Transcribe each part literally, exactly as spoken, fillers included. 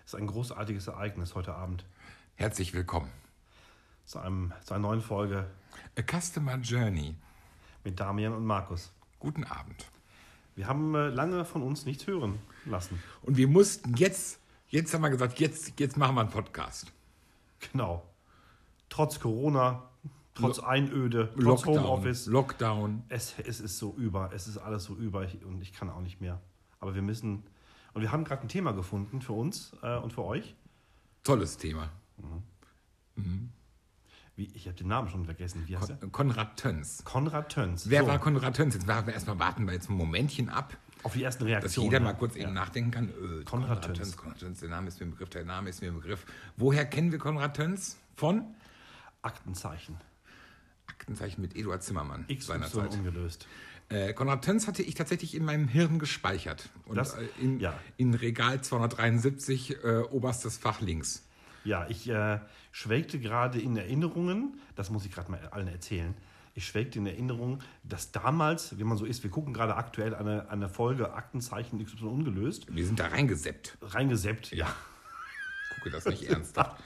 ist ein großartiges Ereignis heute Abend. Herzlich willkommen zu, einem, zu einer neuen Folge A Customer Journey mit Damian und Markus. Guten Abend. Wir haben äh, lange von uns nichts hören lassen. Und wir mussten jetzt, jetzt haben wir gesagt, jetzt, jetzt machen wir einen Podcast. Genau. Trotz Corona, trotz Lo- Einöde, trotz Lockdown, Homeoffice. Lockdown. Es, es ist so über, es ist alles so über ich, und ich kann auch nicht mehr. Aber wir müssen, und wir haben gerade ein Thema gefunden für uns äh, und für euch. Tolles Thema. Mhm. Mhm. Wie, ich habe den Namen schon vergessen. Wie heißt Kon- Konrad Töns. Konrad Töns. Wer so. war Konrad Töns? Jetzt warten wir erstmal warten wir jetzt ein Momentchen ab, Auf die ersten dass Reaktionen. jeder mal kurz eben nachdenken kann. Äh, Konrad Töns. Konrad Töns, der Name ist mir im Begriff, der Name ist mir im Begriff. Woher kennen wir Konrad Töns? Von Aktenzeichen. Aktenzeichen mit Eduard Zimmermann X seinerzeit. Y ungelöst. Äh, Konrad Töns hatte ich tatsächlich in meinem Hirn gespeichert. Und Das- äh, in, ja. in Regal zweihundertdreiundsiebzig, äh, oberstes Fach links. Ja, ich äh, schwelgte gerade in Erinnerungen, das muss ich gerade mal allen erzählen, ich schwelgte in Erinnerungen, dass damals, wie man so ist, wir gucken gerade aktuell eine, eine Folge Aktenzeichen X Y ungelöst, Wir sind da reingeseppt. reingeseppt, ja. Ich gucke das nicht ernsthaft.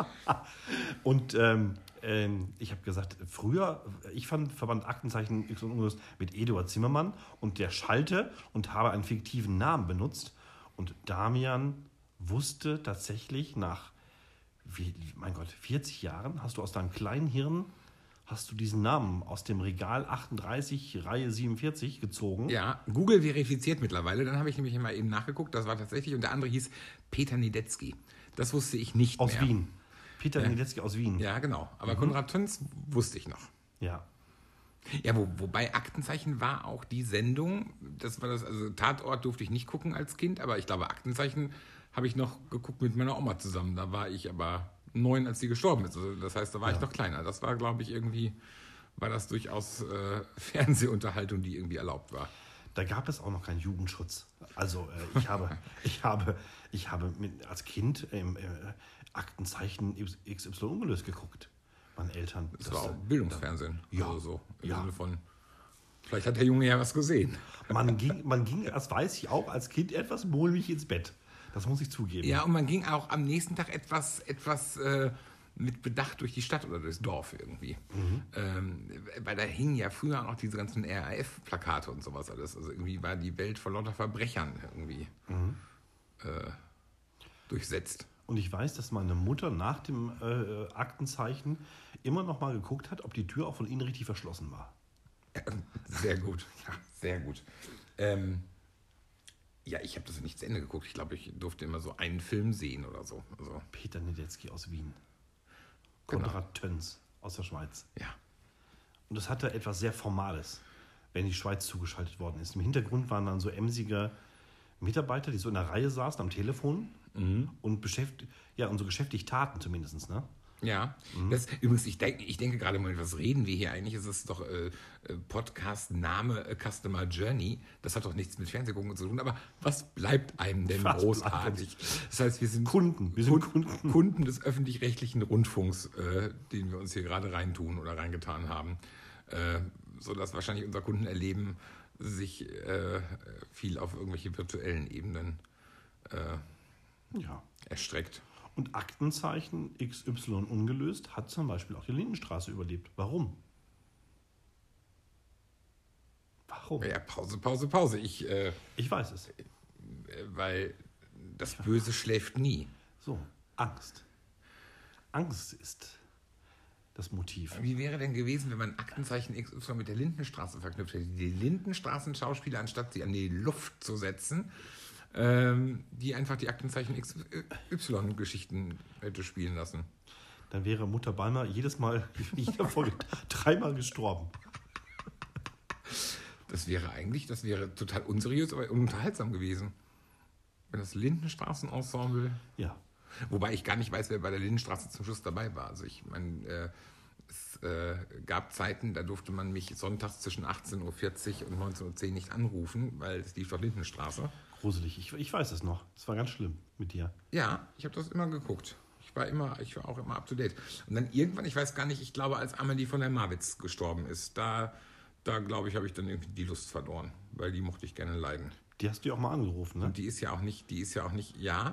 Und ähm, ähm, ich habe gesagt, früher, ich fand, verband Aktenzeichen X Y ungelöst mit Eduard Zimmermann und der Schalte und habe einen fiktiven Namen benutzt. Und Damian wusste tatsächlich nach, wie, mein Gott, vierzig Jahren, hast du aus deinem kleinen Hirn, hast du diesen Namen aus dem Regal achtunddreißig, Reihe siebenundvierzig gezogen. Ja, Google verifiziert mittlerweile. Dann habe ich nämlich mal eben nachgeguckt. Das war tatsächlich. Und der andere hieß Peter Niedetzky. Das wusste ich nicht Aus mehr. Wien. Peter Ja. Niedetzky aus Wien. Ja, genau. Aber Konrad Töns wusste ich noch. Ja. Ja, wo, wobei Aktenzeichen war auch die Sendung, das war das, also Tatort durfte ich nicht gucken als Kind, aber ich glaube Aktenzeichen habe ich noch geguckt mit meiner Oma zusammen. Da war ich aber neun, als sie gestorben ist. Also das heißt, da war Ja. ich noch kleiner. Das war, glaube ich, irgendwie, war das durchaus äh, Fernsehunterhaltung, die irgendwie erlaubt war. Da gab es auch noch keinen Jugendschutz. Also äh, ich habe, ich habe, ich habe mit, als Kind im äh, Aktenzeichen X Y ungelöst geguckt. Meine Eltern. Das, war auch Bildungsfernsehen. Ja. Also so im Ja. Sinne von, vielleicht hat der Junge ja was gesehen. Man ging, man ging, das weiß ich auch, als Kind etwas mulmig ins Bett. Das muss ich zugeben. Ja, und man ging auch am nächsten Tag etwas, etwas äh, mit Bedacht durch die Stadt oder durchs Dorf irgendwie. Mhm. Ähm, weil da hingen ja früher auch noch diese ganzen R A F-Plakate und sowas alles. Also irgendwie war die Welt vor lauter Verbrechern irgendwie Mhm. äh, durchsetzt. Und ich weiß, dass meine Mutter nach dem äh, Aktenzeichen immer noch mal geguckt hat, ob die Tür auch von innen richtig verschlossen war. Sehr gut, ja, sehr gut. Ähm, ja, ich habe das nicht zu Ende geguckt. Ich glaube, ich durfte immer so einen Film sehen oder so. Also, Peter Niedetzky aus Wien. Genau. Konrad Töns aus der Schweiz. ja. Und das hatte etwas sehr Formales, wenn die Schweiz zugeschaltet worden ist. Im Hintergrund waren dann so emsige Mitarbeiter, die so in der Reihe saßen am Telefon und beschäftigt, ja, und so geschäftig taten zumindest, ne? Ja, das, übrigens, ich denke, ich denke gerade mal, was reden wir hier eigentlich? Es ist doch äh, äh, Podcast-Name A Customer Journey. Das hat doch nichts mit Fernsehgucken zu tun. Aber was bleibt einem denn Was großartig? Das heißt, wir sind Kunden, wir sind Kunden. Kunden des öffentlich-rechtlichen Rundfunks, äh, den wir uns hier gerade reintun oder reingetan haben. Äh, sodass wahrscheinlich unser Kundenerleben sich äh, viel auf irgendwelche virtuellen Ebenen äh, Ja. erstreckt. Und Aktenzeichen X Y ungelöst hat zum Beispiel auch die Lindenstraße überlebt. Warum? Warum? Ja, Pause, Pause, Pause. Ich, äh, Ich weiß es. weil das Böse schläft nie. So, Angst. Angst ist das Motiv. Wie wäre denn gewesen, wenn man Aktenzeichen X Y mit der Lindenstraße verknüpft hätte? Die Lindenstraßen-Schauspieler, anstatt sie an die Luft zu setzen, ähm, die einfach die Aktenzeichen X Y-Geschichten hätte spielen lassen. Dann wäre Mutter Balmer jedes Mal, in jeder Folge, dreimal gestorben. Das wäre eigentlich, das wäre total unseriös, aber unterhaltsam gewesen. Wenn das Lindenstraßen-Ensemble... Ja. Wobei ich gar nicht weiß, wer bei der Lindenstraße zum Schluss dabei war. Also ich meine, äh, es äh, gab Zeiten, da durfte man mich sonntags zwischen achtzehn Uhr vierzig und neunzehn Uhr zehn nicht anrufen, weil es lief doch Lindenstraße. Gruselig. Ich, ich weiß es noch. Es war ganz schlimm mit dir. Ja, ich habe das immer geguckt. Ich war immer, ich war auch immer up to date. Und dann irgendwann, ich weiß gar nicht, ich glaube, als Amelie von der Marwitz gestorben ist, da, da glaube ich, habe ich dann irgendwie die Lust verloren, weil die mochte ich gerne leiden. Die hast du ja auch mal angerufen, ne? Und die ist ja auch nicht, die ist ja auch nicht, ja,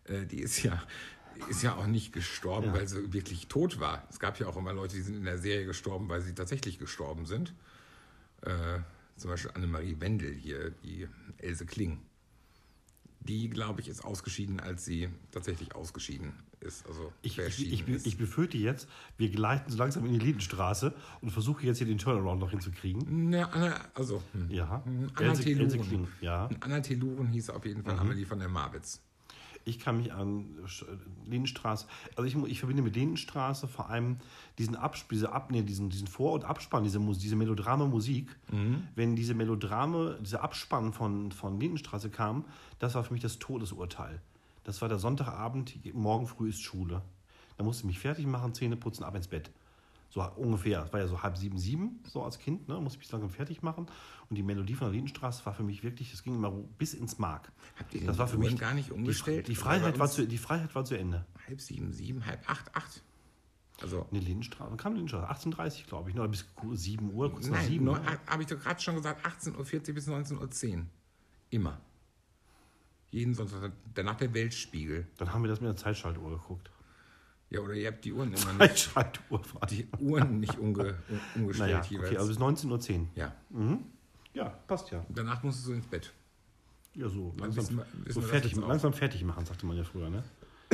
äh, die ist ja, ist ja auch nicht gestorben, Ja. weil sie wirklich tot war. Es gab ja auch immer Leute, die sind in der Serie gestorben, weil sie tatsächlich gestorben sind. Äh, zum Beispiel Annemarie Wendel hier, die Else Kling. Die, glaube ich, ist ausgeschieden, als sie tatsächlich ausgeschieden ist. Also Ich, ich, verschieden ich, ist. ich befürchte jetzt, wir gleiten so langsam in die Lindenstraße und versuchen jetzt hier den Turnaround noch hinzukriegen. Ne, Anna, also, hm. Ja, Anna Else, Else Teluren. Kling, ja. Anna Teluren hieß auf jeden Fall Mhm. Amelie von der Marwitz. Ich kann mich an Sch- Lindenstraße, also ich, mu- ich verbinde mit Lindenstraße vor allem diesen Absp diese Ab, nee, diesen, diesen Vor- und Abspann, diese, Mus- diese melodrame Musik. Wenn diese Melodrame, dieser Abspann von, von Lindenstraße kam, das war für mich das Todesurteil. Das war der Sonntagabend, morgen früh ist Schule. Da musste ich mich fertig machen, Zähne putzen, ab ins Bett. So ungefähr, es war ja so halb sieben, sieben, so als Kind, ne, musste ich mich langsam fertig machen. Und die Melodie von der Lindenstraße war für mich wirklich, das ging immer bis ins Mark. Habt ihr Das den war für Uhren mich gar nicht umgestellt? Die, die, Weil Freiheit bei war uns zu, die Freiheit war zu Ende. halb sieben, sieben, halb acht, acht. Also, Ne, Lindenstraße, wann kam Lindenstraße? achtzehn Uhr dreißig, glaube ich, ne, oder bis sieben Uhr, kurz nach nein, sieben. nur- habe ich doch gerade schon gesagt, achtzehn Uhr vierzig bis neunzehn Uhr zehn. Immer. Jeden Sonntag. Danach der Weltspiegel. Dann haben wir das mit der Zeitschaltuhr geguckt. Ja, oder ihr habt die Uhren immer nicht, Zeitschaltuhr war die Uhren nicht umge, um, umgestellt Naja, jeweils. okay, also bis neunzehn Uhr zehn. Ja, Ja, passt ja. danach musstest du ins Bett. Ja, so Dann langsam, wissen wir- wissen so wir das fertig, jetzt auch. langsam fertig machen, sagte man ja früher, ne?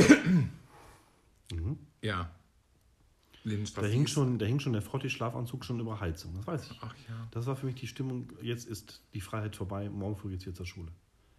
Ja. Lindenstraße. Da hing, ist- schon, da hing schon der Frotti-Schlafanzug schon über Heizung, das weiß ich. Ach ja. Das war für mich die Stimmung, jetzt ist die Freiheit vorbei, morgen früh geht's hier zur Schule.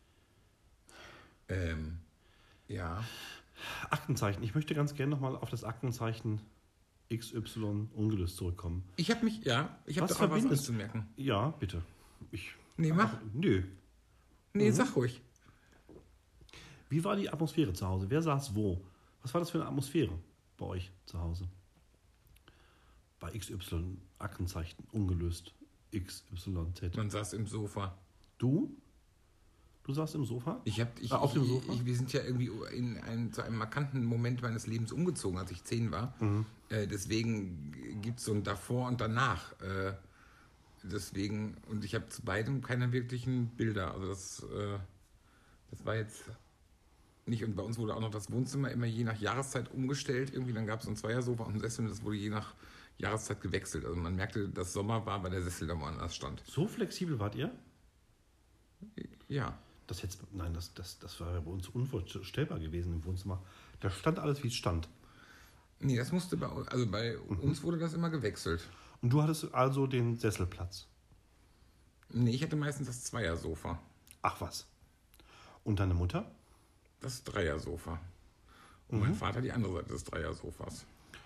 Ähm, ja. Aktenzeichen, ich möchte ganz gerne nochmal auf das Aktenzeichen X Y ungelöst zurückkommen. Ich habe mich, ja, ich habe Was doch auch was verbindest- anzumerken. Ja, bitte. Ich, Nee, mach. Nö. Nee, sag ruhig. Wie war die Atmosphäre zu Hause? Wer saß wo? Was war das für eine Atmosphäre bei euch zu Hause? Bei X Y, Aktenzeichen, ungelöst. X Y Z. Man saß im Sofa. Du? Du saßt im Sofa? Ich hab, ich, Ah, auf dem ich, Sofa? Ich, wir sind ja irgendwie in ein, zu einem markanten Moment meines Lebens umgezogen, als ich zehn war. Mhm. Äh, deswegen gibt es so ein Davor und Danach. Äh, deswegen, und ich habe zu beidem keine wirklichen Bilder. Also das, äh, das war jetzt nicht. Und bei uns wurde auch noch das Wohnzimmer immer je nach Jahreszeit umgestellt. Irgendwie, dann gab es ein Zweiersofa und ein Sessel und das wurde je nach Jahreszeit gewechselt. Also man merkte, dass Sommer war, weil der Sessel da woanders stand. So flexibel wart ihr? Ja. Das jetzt, nein, das, das, das war ja bei uns unvorstellbar gewesen im Wohnzimmer. Da stand alles, wie es stand. Nee, das musste bei uns, also bei uns wurde das immer gewechselt. Und du hattest also den Sesselplatz. Nee, ich hatte meistens das Zweiersofa. Ach was. Und deine Mutter? Das Dreiersofa. Und mein Vater die andere Seite des Dreiersofas.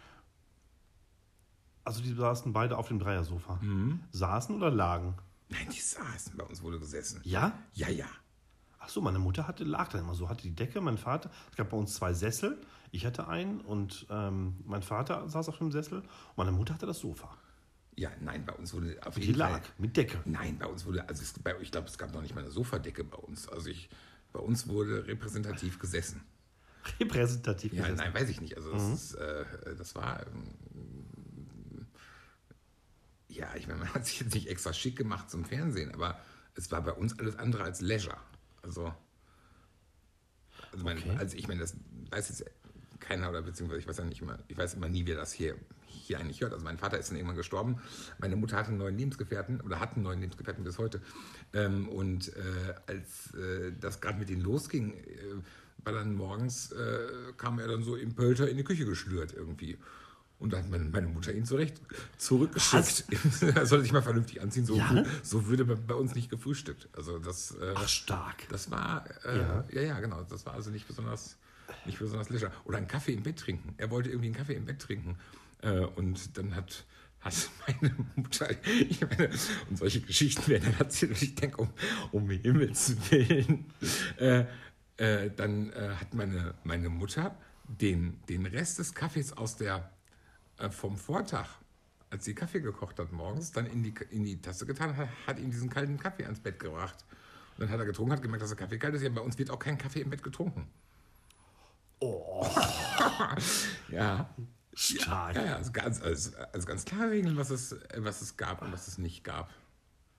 Also die saßen beide auf dem Dreiersofa. Saßen oder lagen? Nein, die saßen. Bei uns wurde gesessen. Ja? Ja, ja. Ach so, meine Mutter hatte, lag dann immer so, hatte die Decke, mein Vater, es gab bei uns zwei Sessel, ich hatte einen und ähm, mein Vater saß auf dem Sessel und meine Mutter hatte das Sofa. Ja, nein, bei uns wurde auf Die jeden lag Fall. mit Decke. Nein, bei uns wurde, also es, bei, ich glaube, es gab noch nicht mal eine Sofadecke bei uns. Also ich, bei uns wurde repräsentativ gesessen. Repräsentativ Ja, gesessen. nein, weiß ich nicht. Also das, ist, äh, das war, ähm, ja, ich meine, man hat sich jetzt nicht extra schick gemacht zum Fernsehen, aber es war bei uns alles andere als Leisure. Also, also, mein, Okay. also ich meine, das weiß jetzt keiner oder beziehungsweise ich weiß ja nicht immer, ich weiß immer nie, wer das hier, hier eigentlich hört. Also mein Vater ist dann irgendwann gestorben, meine Mutter hatte einen neuen Lebensgefährten oder hat einen neuen Lebensgefährten bis heute. Ähm, und äh, als äh, das gerade mit denen losging, äh, war dann morgens, äh, kam er dann so im Pölter in die Küche geschlürt irgendwie. Und da hat meine, meine Mutter ihn zurecht zurückgeschickt. Er sollte sich mal vernünftig anziehen. So, Ja? so würde bei, bei uns nicht gefrühstückt. Also das, äh, Ach, stark. das war, äh, Ja. ja. ja, genau. Das war also nicht besonders, nicht besonders lecker. Oder einen Kaffee im Bett trinken. Er wollte irgendwie einen Kaffee im Bett trinken. Äh, und dann hat, hat meine Mutter, ich meine, und solche Geschichten werden dann erzählt. Und ich denke, um, um Himmels Willen. Äh, äh, dann äh, hat meine, meine Mutter den, den Rest des Kaffees aus der vom Vortag, als sie Kaffee gekocht hat morgens, dann in die, in die Tasse getan, hat, hat ihm diesen kalten Kaffee ans Bett gebracht. Und dann hat er getrunken, hat gemerkt, dass der Kaffee kalt ist. Ja, bei uns wird auch kein Kaffee im Bett getrunken. Oh, Ja. stark. Ja, ja, also ganz, also, also ganz klare Regeln, was es, was es gab und was es nicht gab.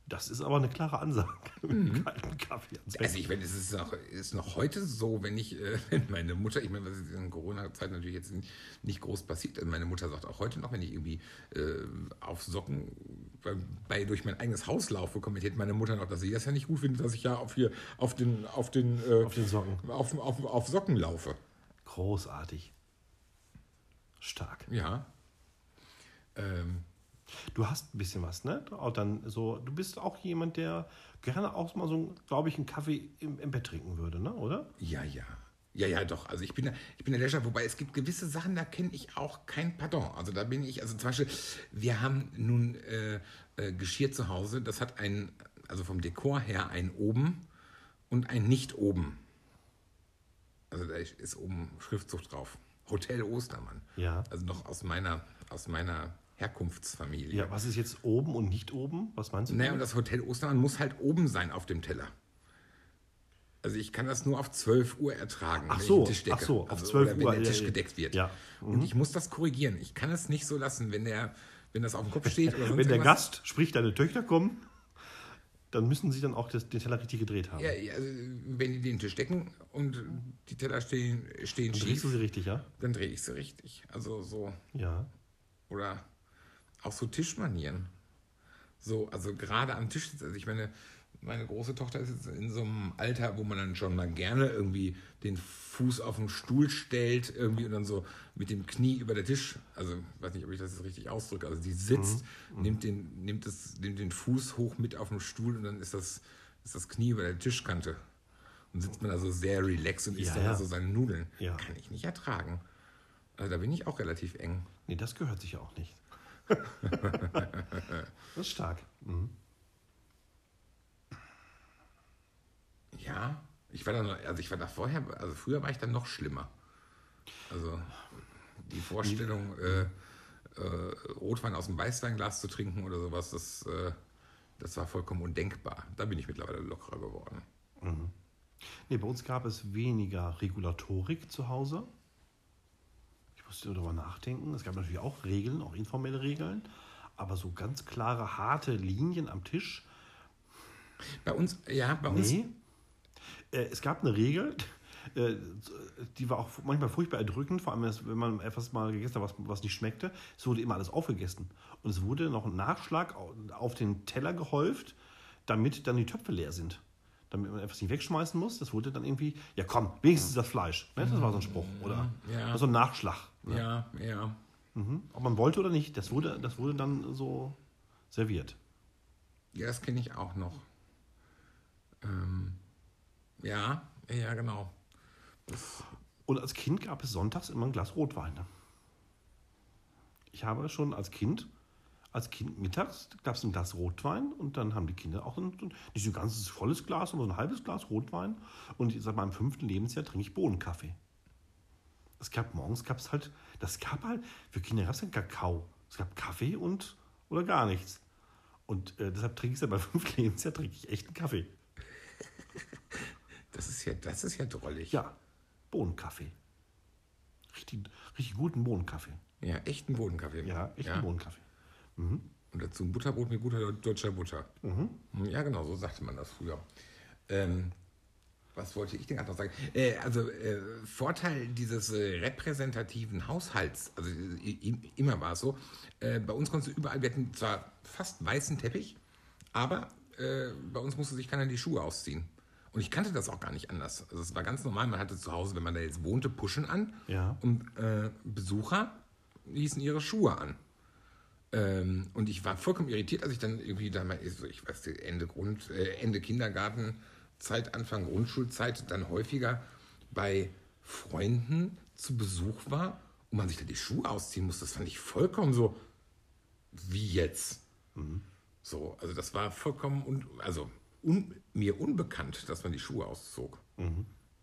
Das ist aber eine klare Ansage. Mit kaltem Kaffee ans Bett. Also ich meine, es ist noch, ist noch heute so, wenn ich, äh, wenn meine Mutter, ich meine, was ist in Corona-Zeit natürlich jetzt nicht groß passiert, also meine Mutter sagt auch heute noch, wenn ich irgendwie äh, auf Socken bei, bei durch mein eigenes Haus laufe, kommentiert meine Mutter noch, dass sie das ja nicht gut findet, dass ich ja auf hier auf den auf den, äh, Auf den Socken. Auf, auf, auf Socken laufe. Großartig. Stark. Ja. Ähm, Du hast ein bisschen was, ne? Auch dann so, du bist auch jemand, der gerne auch mal so, glaube ich, einen Kaffee im, im Bett trinken würde, ne? Oder? Ja, ja. Ja, ja, doch. Also ich bin da, ich bin der Löscher, wobei es gibt gewisse Sachen, da kenne ich auch kein Pardon. Also da bin ich, also zum Beispiel, wir haben nun äh, äh, Geschirr zu Hause, das hat ein, also vom Dekor her ein oben und ein nicht oben. Also da ist oben Schriftzug drauf. Hotel Ostermann. Ja. Also noch aus meiner, aus meiner Herkunftsfamilie. Ja, was ist jetzt oben und nicht oben? Was meinst du? Naja, und das Hotel Ostermann muss halt oben sein auf dem Teller. Also ich kann das nur auf zwölf Uhr ertragen, Ach wenn so, ich den Tisch decke. ach so, auf also, zwölf oder Uhr, wenn der ja, Tisch ja. gedeckt wird. Ja. Und ich muss das korrigieren. Ich kann es nicht so lassen, wenn der, wenn das auf dem Kopf steht. Oder sonst Wenn der irgendwas. Gast, sprich deine Töchter kommen, dann müssen sie dann auch das, den Teller richtig gedreht haben. Ja, ja, also wenn die den Tisch decken und die Teller stehen, stehen Dann schief, drehst du sie richtig, ja? dann drehe ich sie richtig. Also so, Ja. oder auch so Tischmanieren. So, also gerade am Tisch, also ich meine, meine große Tochter ist jetzt in so einem Alter, wo man dann schon mal gerne irgendwie den Fuß auf den Stuhl stellt, irgendwie und dann so mit dem Knie über der Tisch, also ich weiß nicht, ob ich das jetzt richtig ausdrücke, also die sitzt, mhm. nimmt, den, nimmt, das, nimmt den Fuß hoch mit auf dem Stuhl und dann ist das, ist das Knie über der Tischkante. Und sitzt man da so sehr relaxed und isst Ja, dann ja. so seine Nudeln. Ja. Kann ich nicht ertragen. Also da bin ich auch relativ eng. Nee, das gehört sich ja auch nicht. Das ist stark. Mhm. Ja, ich war dann, also ich war da vorher, also früher war ich dann noch schlimmer. Also die Vorstellung, äh, äh, Rotwein aus dem Weißweinglas zu trinken oder sowas, das, äh, das war vollkommen undenkbar. Da bin ich mittlerweile lockerer geworden. Mhm. Nee, bei uns gab es weniger Regulatorik zu Hause. Ich musste darüber nachdenken. Es gab natürlich auch Regeln, auch informelle Regeln, aber so ganz klare, harte Linien am Tisch. Bei uns, ja, bei uns. Nee. Äh, es gab eine Regel, äh, die war auch manchmal furchtbar erdrückend, vor allem wenn man etwas mal gegessen hat, was, was nicht schmeckte. Es wurde immer alles aufgegessen. Und es wurde noch ein Nachschlag auf den Teller gehäuft, damit dann die Töpfe leer sind. Damit man etwas nicht wegschmeißen muss. Das wurde dann irgendwie, ja komm, wenigstens das Fleisch. Ne? Das war so ein Spruch, oder? Ja. So ein Nachschlag. Ne? Ja, ja. Mhm. Ob man wollte oder nicht, das wurde, das wurde dann so serviert. Ja, das kenne ich auch noch. Ähm, ja, ja, genau. Das, Und als Kind gab es sonntags immer ein Glas Rotwein. Ne? Ich habe schon als Kind, als Kind mittags gab es ein Glas Rotwein und dann haben die Kinder auch ein, nicht so ein ganzes volles Glas, sondern so ein halbes Glas Rotwein. Und seit meinem fünften Lebensjahr trinke ich Bohnenkaffee. Es gab morgens gab es halt, das gab halt, für Kinder gab es keinen Kakao. Es gab Kaffee und oder gar nichts. Und äh, deshalb trinke ich seit meinem fünften Lebensjahr trinke ich echten Kaffee. das ist ja, das ist ja drollig. Ja, Bohnenkaffee. Richtig, richtig guten Bohnenkaffee. Ja, echten Bodenkaffee. Ja, echten ja. Bohnenkaffee. Mhm. Und dazu ein Butterbrot mit guter deutscher Butter. Mhm. Ja, genau, so sagte man das früher. Ähm, was wollte ich denn gerade noch sagen? Äh, also äh, Vorteil dieses äh, repräsentativen Haushalts, also äh, immer war es so, äh, bei uns konntest du überall, wir hatten zwar fast weißen Teppich, aber äh, bei uns musste sich keiner die Schuhe ausziehen. Und ich kannte das auch gar nicht anders. Also es war ganz normal, man hatte zu Hause, wenn man da jetzt wohnte, Puschen an. Ja. Und äh, Besucher ließen ihre Schuhe an. Ähm, und ich war vollkommen irritiert, als ich dann irgendwie da mal, ich weiß nicht, Ende Grund, äh, Ende Kindergartenzeit, Anfang Grundschulzeit, dann häufiger bei Freunden zu Besuch war und man sich da die Schuhe ausziehen musste. Das fand ich vollkommen so, wie jetzt. Mhm. So, also das war vollkommen, un, also un, mir unbekannt, dass man die Schuhe auszog. Mhm.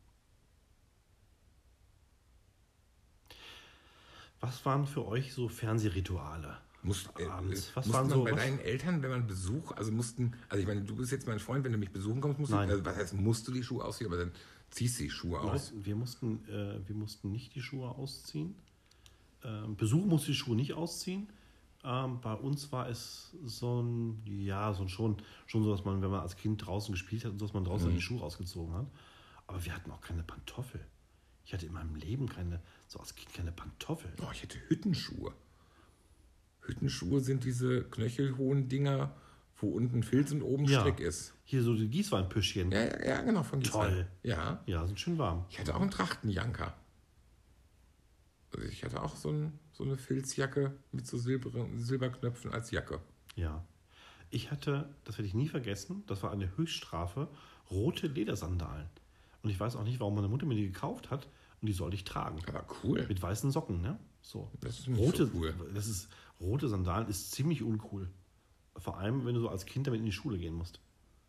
Was waren für euch so Fernsehrituale? Musst, äh, Abends. Was mussten waren man so, bei was? deinen Eltern, wenn man Besuch, also mussten, also ich meine, du bist jetzt mein Freund, wenn du mich besuchen kommst, musst du, Nein. also was heißt, musst du die Schuhe ausziehen, aber dann ziehst du die Schuhe aus. Nein, wir mussten, äh, wir mussten nicht die Schuhe ausziehen. Ähm, Besuch musste die Schuhe nicht ausziehen. Ähm, bei uns war es so ein, ja, so ein schon, schon so, dass man, wenn man als Kind draußen gespielt hat, dass man draußen Mhm. die Schuhe rausgezogen hat. Aber wir hatten auch keine Pantoffel. Ich hatte in meinem Leben keine, so als Kind keine Pantoffel. Oh, ich hätte Hüttenschuhe. Hüttenschuhe sind diese knöchelhohen Dinger, wo unten Filz und oben Ja. Strick ist. Hier so die Gießweinpüschchen. Ja, ja, ja, genau, von Gießwein. Toll. Ja. Ja, sind schön warm. Ich hatte auch einen Trachtenjanker. Also ich hatte auch so, ein, so eine Filzjacke mit so Silber, Silberknöpfen als Jacke. Ja. Ich hatte, das werde ich nie vergessen, das war eine Höchststrafe, rote Ledersandalen. Und ich weiß auch nicht, warum meine Mutter mir die gekauft hat und die sollte ich tragen. Aber cool. Mit weißen Socken, ne? So. Das ist nicht rote, so cool. Das ist, rote Sandalen ist ziemlich uncool. Vor allem, wenn du so als Kind damit in die Schule gehen musst.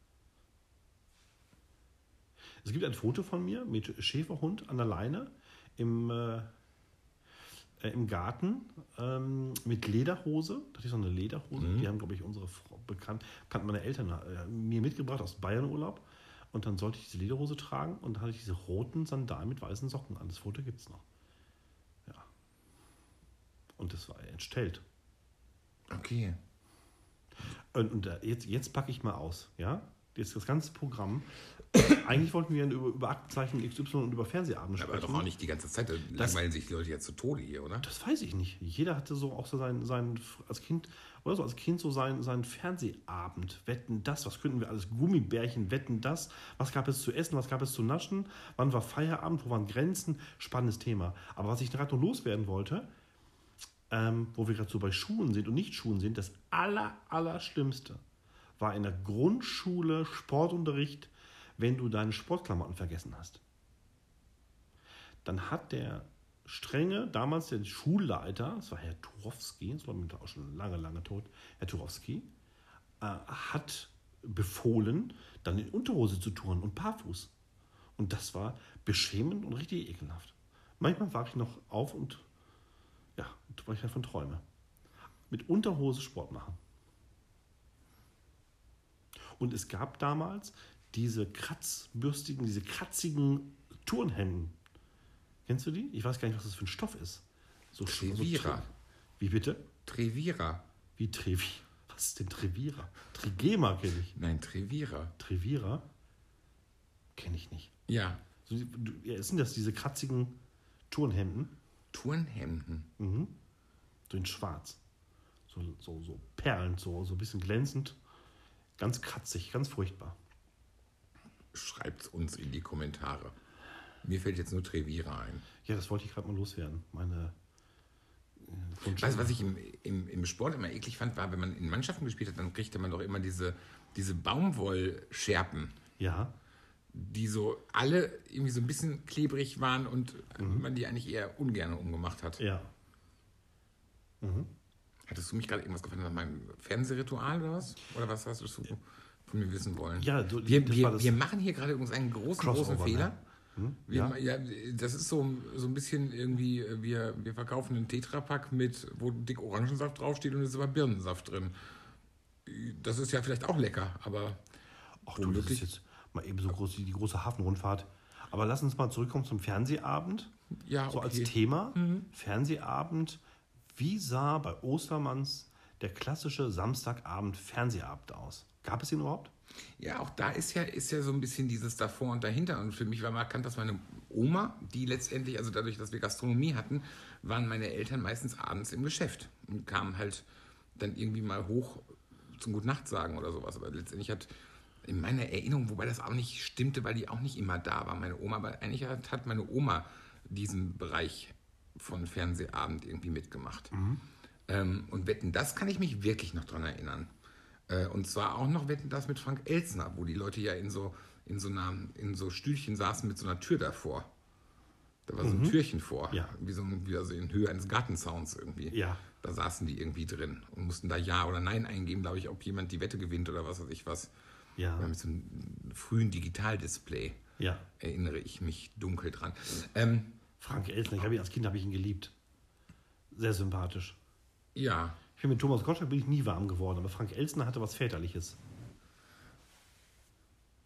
Es gibt ein Foto von mir mit Schäferhund an der Leine im, äh, äh, im Garten ähm, mit Lederhose. Da hatte ich so eine Lederhose. Mhm. Die haben, glaube ich, unsere Frau bekannt, kannten meine Eltern äh, mir mitgebracht aus Bayernurlaub. Und dann sollte ich diese Lederhose tragen und dann hatte ich diese roten Sandalen mit weißen Socken an. Das Foto gibt es noch. Ja. Und das war entstellt. Okay. Und, und äh, jetzt, jetzt packe ich mal aus. Ja? Jetzt das ganze Programm. Eigentlich wollten wir über, über Aktenzeichen X Y und über Fernsehabend Aber sprechen. doch auch nicht die ganze Zeit. Da langweilen sich die Leute ja zu Tode hier, oder? Das weiß ich nicht. Jeder hatte so auch so sein, sein als Kind oder so als Kind so sein, sein Fernsehabend. Wetten das, was könnten wir alles? Gummibärchen, wetten das. Was gab es zu essen, was gab es zu naschen? Wann war Feierabend, wo waren Grenzen? Spannendes Thema. Aber was ich gerade noch loswerden wollte, ähm, wo wir gerade so bei Schuhen sind und Nicht-Schuhen sind, das aller, Allerschlimmste war in der Grundschule Sportunterricht, wenn du deine Sportklamotten vergessen hast. Dann hat der strenge, damals der Schulleiter, das war Herr Turowski, das war auch schon lange, lange tot, Herr Turowski, äh, hat befohlen, dann in Unterhose zu touren und barfuß. Und das war beschämend und richtig ekelhaft. Manchmal wache ich noch auf und ja, weil ich davon träume. Mit Unterhose Sport machen. Und es gab damals diese kratzbürstigen, diese kratzigen Turnhemden. Kennst du die? Ich weiß gar nicht, was das für ein Stoff ist. So Trevira. So, wie bitte? Trevira. Wie Trevi? Was ist denn Trevira? Trigema kenne ich. Nein, Trevira. Trevira? Kenne ich nicht. Ja. So, ja, sind das diese kratzigen Turnhemden? Turnhemden. Mhm. So in schwarz. So, so, so perlend, so, so ein bisschen glänzend. Ganz kratzig, ganz furchtbar. Schreibt uns in die Kommentare. Mir fällt jetzt nur Trevira ein. Ja, das wollte ich gerade mal loswerden. Meine äh, Weißt du, was ich im, im, im Sport immer eklig fand, war, wenn man in Mannschaften gespielt hat, dann kriegte man doch immer diese, diese Baumwollscherpen, Ja, die so alle irgendwie so ein bisschen klebrig waren und mhm. man die eigentlich eher ungern umgemacht hat. ja. Mhm. Hattest du mich gerade irgendwas gefragt nach meinem Fernsehritual oder was? Oder was hast du von mir wissen wollen? Ja, du, wir, das war wir, das wir machen hier gerade übrigens einen großen, Crossover, großen Fehler. ne? Hm? Wir, Ja. ja, das ist so, so ein bisschen irgendwie, wir, wir verkaufen einen Tetrapack mit, wo dick Orangensaft draufsteht und es ist aber Birnensaft drin. Das ist ja vielleicht auch lecker, aber Ach du, das ist jetzt mal eben so groß wie die große Hafenrundfahrt. Aber lass uns mal zurückkommen zum Fernsehabend. ja, So als okay. Thema. Fernsehabend. Wie sah bei Ostermanns der klassische Samstagabend Fernsehabend aus? Gab es ihn überhaupt? Ja, auch da ist ja, ist ja so ein bisschen dieses davor und dahinter. Und für mich war markant, dass meine Oma, die letztendlich, also dadurch, dass wir Gastronomie hatten, waren meine Eltern meistens abends im Geschäft und kamen halt dann irgendwie mal hoch zum Gutnacht sagen oder sowas. Aber letztendlich hat in meiner Erinnerung, wobei das auch nicht stimmte, weil die auch nicht immer da war, meine Oma, aber eigentlich hat, hat meine Oma diesen Bereich von Fernsehabend irgendwie mitgemacht. Mhm. Ähm, und Wetten, das kann ich mich wirklich noch dran erinnern. Äh, und zwar auch noch Wetten, das mit Frank Elstner, wo die Leute ja in so, in so, einer, in so Stühlchen saßen mit so einer Tür davor. Da war so ein Mhm. Türchen vor, Ja. wie so, wie so in Höhe eines Gartenzauns irgendwie. Ja. Da saßen die irgendwie drin und mussten da Ja oder Nein eingeben, glaube ich, ob jemand die Wette gewinnt oder was weiß ich was. Ja. Ja, mit so einem frühen Digitaldisplay Ja. erinnere ich mich dunkel dran. Ähm, Frank Elstner, ich habe ihn als Kind habe ich ihn geliebt. Sehr sympathisch. ja, Ich bin mit Thomas Gottschalk bin ich nie warm geworden, aber Frank Elstner hatte was Väterliches.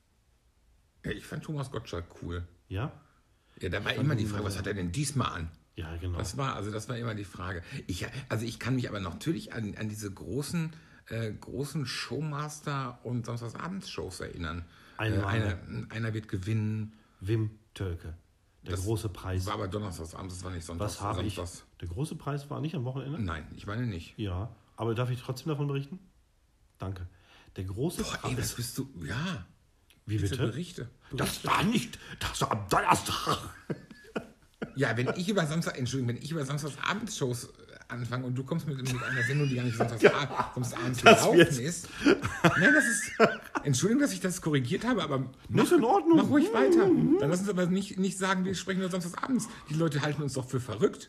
Ja, ich fand Thomas Gottschalk cool. Ja? Ja, da war fand immer die ihn, Frage, äh, was hat er denn diesmal an? Ja, genau. Das war, also das war immer die Frage. Ich, also ich kann mich aber natürlich an, an diese großen, äh, großen Showmaster und sonst was Abendsshows erinnern. Äh, Einmal. einer, einer wird gewinnen. Wim Tölke. Der Das große Preis. War aber donnerstagsabends, das war nicht sonntags. Was habe ich? Samstags. Der große Preis war nicht am Wochenende? Nein, ich meine nicht. Ja, aber darf ich trotzdem davon berichten? Danke. Der große Boah, ey, das bist du, ja. Wie bitte? Berichte. Das war nicht, das war am Donnerstag. Ja, wenn ich über Samstag, Entschuldigung, wenn ich über Samstagsabendshows anfange und du kommst mit, mit einer Sendung, die gar nicht Samstags, Ja, Samstagabends das gelaufen wird- ist. Nein, das ist, Entschuldigung, dass ich das korrigiert habe, aber mach, Ist in Ordnung. mach ruhig weiter. Dann lass uns aber nicht, nicht sagen, wir sprechen nur Samstagsabends. Die Leute halten uns doch für verrückt.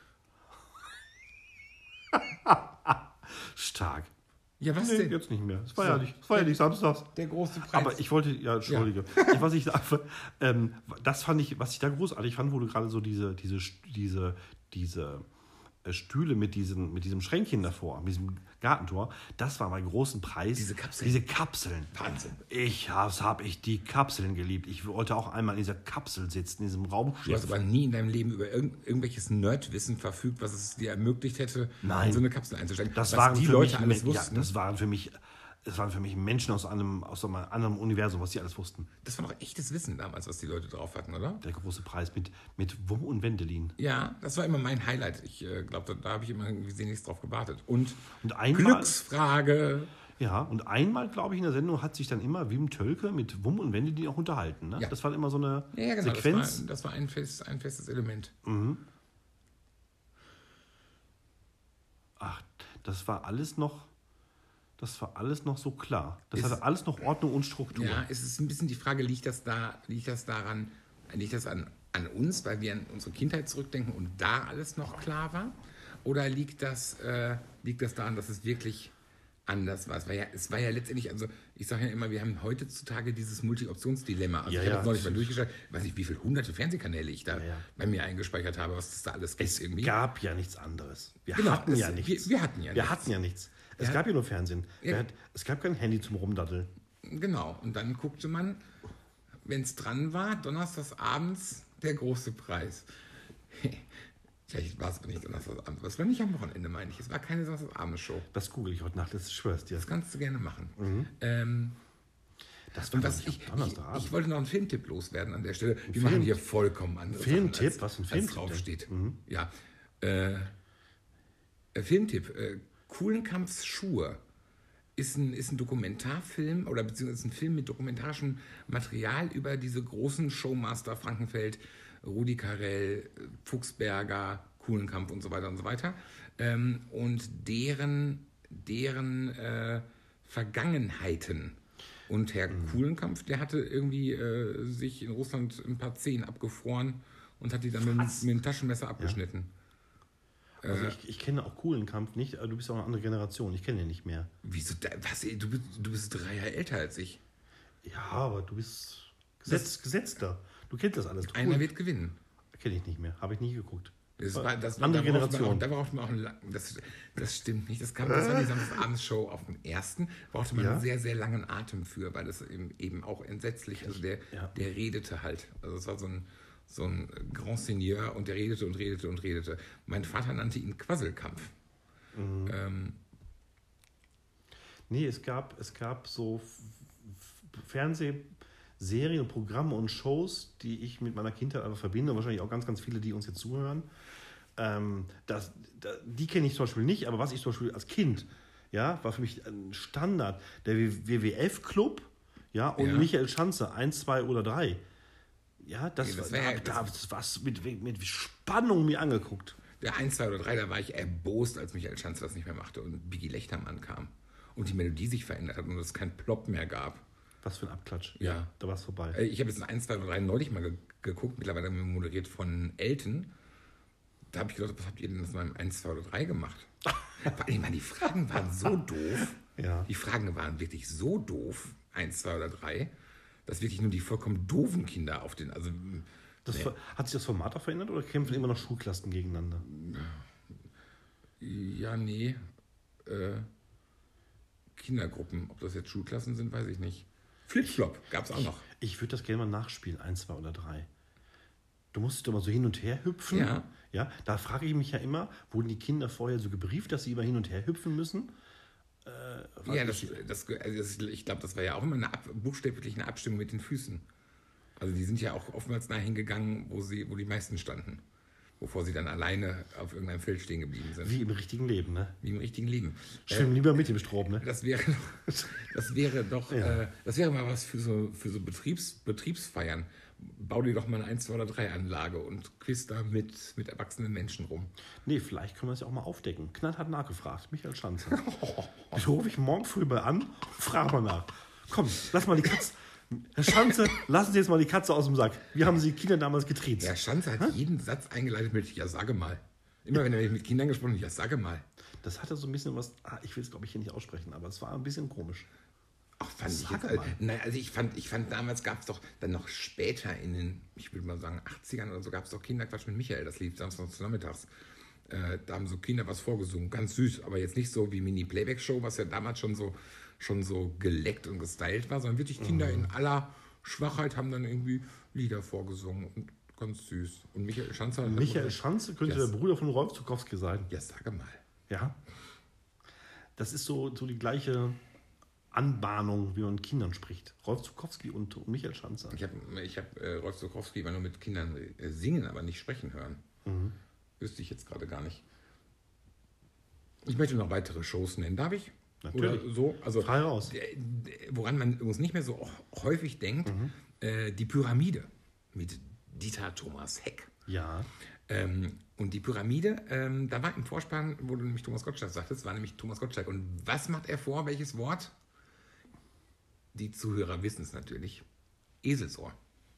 Stark. Ja, was Nee, denn? jetzt nicht mehr. Es war, So. ja nicht, es war ja nicht samstags. Der große Preis. Aber ich wollte, ja, entschuldige. Ich, was ich sage, ähm, das fand ich, was ich da großartig fand, wo du gerade so diese, diese, diese, diese äh, Stühle mit, diesen, mit diesem Schränkchen davor, mit diesem Gartentor, das war mein großen Preis. Diese Kapseln. Diese Kapseln. Wahnsinn. Ich habe hab ich die Kapseln geliebt. Ich wollte auch einmal in dieser Kapsel sitzen, in diesem Du hast Raumschiff. aber nie in deinem Leben über irgend, irgendwelches Nerdwissen verfügt, was es dir ermöglicht hätte, Nein. in so eine Kapsel einzusteigen. Das was waren die für Leute mich, alles ja, wussten. das waren für mich, das waren für mich Menschen aus einem, aus einem anderen Universum, was die alles wussten. Das war doch echtes Wissen damals, was die Leute drauf hatten, oder? Der große Preis mit, mit Wum und Wendelin. Ja, das war immer mein Highlight. Ich äh, glaube, da, da habe ich immer irgendwie sehnlichst drauf gewartet. Und, Und einmal, Glücksfrage. ja, und einmal, glaube ich, in der Sendung hat sich dann immer Wim Tölke mit Wum und Wendelin auch unterhalten. Ne? Ja. Das war immer so eine Ja, ja, genau. Sequenz. Das war, das war ein, fest, ein festes Element. Ach, das war alles noch, das war alles noch so klar. Das Ist- hatte alles noch Ordnung und Struktur. Ja, es ist ein bisschen die Frage, liegt das da, liegt das daran, liegt das an, an uns, weil wir an unsere Kindheit zurückdenken und da alles noch klar war? Oder liegt das, äh, liegt das daran, dass es wirklich anders war? Es war ja, es war ja letztendlich, also ich sage ja immer, wir haben heutzutage dieses Multi-Options-Dilemma. Also Ja, ich habe ja. jetzt neulich mal durchgeschaut, weiß nicht, wie viele hunderte Fernsehkanäle ich da Ja, ja. bei mir eingespeichert habe, was es da alles gibt Es irgendwie. gab ja nichts anderes. Wir Genau, hatten es- ja nichts. wir- wir hatten ja Wir nichts. hatten ja nichts. Es Ja. gab ja nur Fernsehen. Ja. Wer hat, es gab kein Handy zum Rumdatteln. Genau, und dann guckte man, wenn es dran war, donnerstags abends der große Preis. Vielleicht war es aber nicht donnerstags abends, aber es war nicht am Wochenende, meine ich. Es war keine Donnerstagabends-Show. Das google ich heute Nacht, das schwörst dir. Das kannst du gerne machen. Mhm. Ähm, Das war und doch was nicht ich, am Donnerstagabend. ich, ich wollte noch einen Filmtipp loswerden an der Stelle. Wir Film- machen hier vollkommen andere Filmtipp? Sachen, als, Was für ein als Filmtipp draufsteht. denn? Mhm. Ja. Äh, äh, Filmtipp. Äh, Kuhlenkampfs Schuhe ist ein, ist ein Dokumentarfilm oder beziehungsweise ein Film mit dokumentarischem Material über diese großen Showmaster Frankenfeld, Rudi Carrell, Fuchsberger, Kuhlenkampf und so weiter und so weiter. Ähm, und deren, deren äh, Vergangenheiten. Und Herr Mhm. Kuhlenkampf, der hatte irgendwie äh, sich in Russland ein paar Zehen abgefroren und hat die dann mit, Was? mit dem Taschenmesser abgeschnitten. Also ich, ich kenne auch Kuhlenkampf nicht, aber du bist auch eine andere Generation. Ich kenne den nicht mehr. Wieso? Da, was, ey, du, bist, du bist drei Jahre älter als ich. Ja, aber du bist Gesetz, Gesetzter. Du kennst das alles. Einer wird gewinnen. Kenne ich nicht mehr. Habe ich nie geguckt. Das war, das, Andere da braucht man Generation. Auch, da braucht man auch einen, lang- das, das stimmt nicht. Das, kam, das war die Samstagabends-Show auf dem ersten. Brauchte man Ja. einen sehr, sehr langen Atem für, weil das eben, eben auch entsetzlich, also der, Ja. der redete halt. Also es war so ein, so ein Grand Seigneur und der redete und redete und redete. Mein Vater nannte ihn Quasselkampf. Mhm. Ähm, Nee, es gab, es gab so F- F- Fernsehserien, Programme und Shows, die ich mit meiner Kindheit einfach verbinde. Und wahrscheinlich auch ganz, ganz viele, die uns jetzt zuhören. Ähm, das, da, die kenne ich zum Beispiel nicht, aber was ich zum Beispiel als Kind, ja, war für mich ein Standard. Der W W F-Club, ja, und Ja. Michael Schanze, eins, zwei oder drei. Ja, das, Ja, das war, wär ja- da, das was mit, mit Spannung mir angeguckt. Der eins, zwei oder drei, da war ich erbost, als Michael Schanze das nicht mehr machte und Biggie Lechtermann kam. Und die Melodie sich verändert hat und es keinen Plop mehr gab. Was für ein Abklatsch. Ja. Da war es vorbei. Äh, Ich habe jetzt ein eins, zwei oder drei neulich mal ge geguckt, mittlerweile moderiert von Elton. Da habe ich gedacht, was habt ihr denn das mal im eins, zwei oder drei gemacht? Vor allem, Mann, die Fragen waren so doof. Ja. Die Fragen waren wirklich so doof, eins, zwei oder drei, dass wirklich nur die vollkommen doofen Kinder auf den, also Das, nee. Hat sich das Format auch verändert oder kämpfen immer noch Schulklassen gegeneinander? Ja, nee, äh, Kindergruppen, ob das jetzt Schulklassen sind, weiß ich nicht. Flipflop gab es auch noch. Ich würde das gerne mal nachspielen, eins, zwei oder drei. Du musstest doch mal so hin und her hüpfen. Ja. Ja, da frage ich mich ja immer, wurden die Kinder vorher so gebrieft, dass sie immer hin und her hüpfen müssen? Äh, Ja, das, das, also das, ich glaube, das war ja auch immer eine Ab, buchstäblich eine Abstimmung mit den Füßen. Also die sind ja auch oftmals dahin gegangen, wo, sie, wo die meisten standen. Bevor sie dann alleine auf irgendeinem Feld stehen geblieben sind. Wie im richtigen Leben, ne? Wie im richtigen Leben. Schwimmen Äh, lieber mit dem Strom, ne? Das wäre doch, das wäre doch, Ja. äh, das wäre mal was für so, für so Betriebs, Betriebsfeiern. Bau dir doch mal eine eins, zwei oder drei Anlage und quiz da mit, mit erwachsenen Menschen rum. Nee, vielleicht können wir es ja auch mal aufdecken. Knall hat nachgefragt, Michael Schanze. Ich rufe ich morgen früh mal an und frage mal nach. Komm, lass mal die Katze. Herr Schanze, lassen Sie jetzt mal die Katze aus dem Sack. Wie haben Sie die Kinder damals getriezt? Der Schanze hat jeden Satz eingeleitet mit Ja, sage mal. Immer wenn er mit Kindern gesprochen hat, Ja, sage mal. Das hatte so ein bisschen was, ah, ich will es glaube ich hier nicht aussprechen, aber es war ein bisschen komisch. Ach, fand ich Sag jetzt, mal. äh, naja, also ich fand, ich fand damals gab es doch dann noch später in den, ich würde mal sagen, achtzigern oder so, gab es doch Kinderquatsch mit Michael, das lief samstags nachmittags. Äh, da haben so Kinder was vorgesungen, ganz süß, aber jetzt nicht so wie Mini-Playback-Show, was ja damals schon so, schon so geleckt und gestylt war, sondern wirklich Kinder Mhm. in aller Schwachheit haben dann irgendwie Lieder vorgesungen und ganz süß. Und Michael Schanzer hat Michael gesagt, Schanze könnte Ja, der Bruder von Rolf Zukowski sein. Ja, sage mal. Ja. Das ist so, so die gleiche Anbahnung, wie man mit Kindern spricht. Rolf Zukowski und, und Michael Schanze. Ich habe ich hab, äh, Rolf Zukowski immer nur mit Kindern äh, singen, aber nicht sprechen hören. Mhm. Wüsste ich jetzt gerade gar nicht. Ich möchte noch weitere Shows nennen. Darf ich? Natürlich. Oder so? Also, Frei raus. d- d- woran man übrigens nicht mehr so häufig denkt, Mhm. äh, die Pyramide mit Dieter Thomas Heck. Ja. Ähm, und die Pyramide, ähm, da war im Vorspann, wo du nämlich Thomas Gottschalk sagtest, war nämlich Thomas Gottschalk. Und was macht er vor? Welches Wort? Die Zuhörer wissen es natürlich. Eselsohr.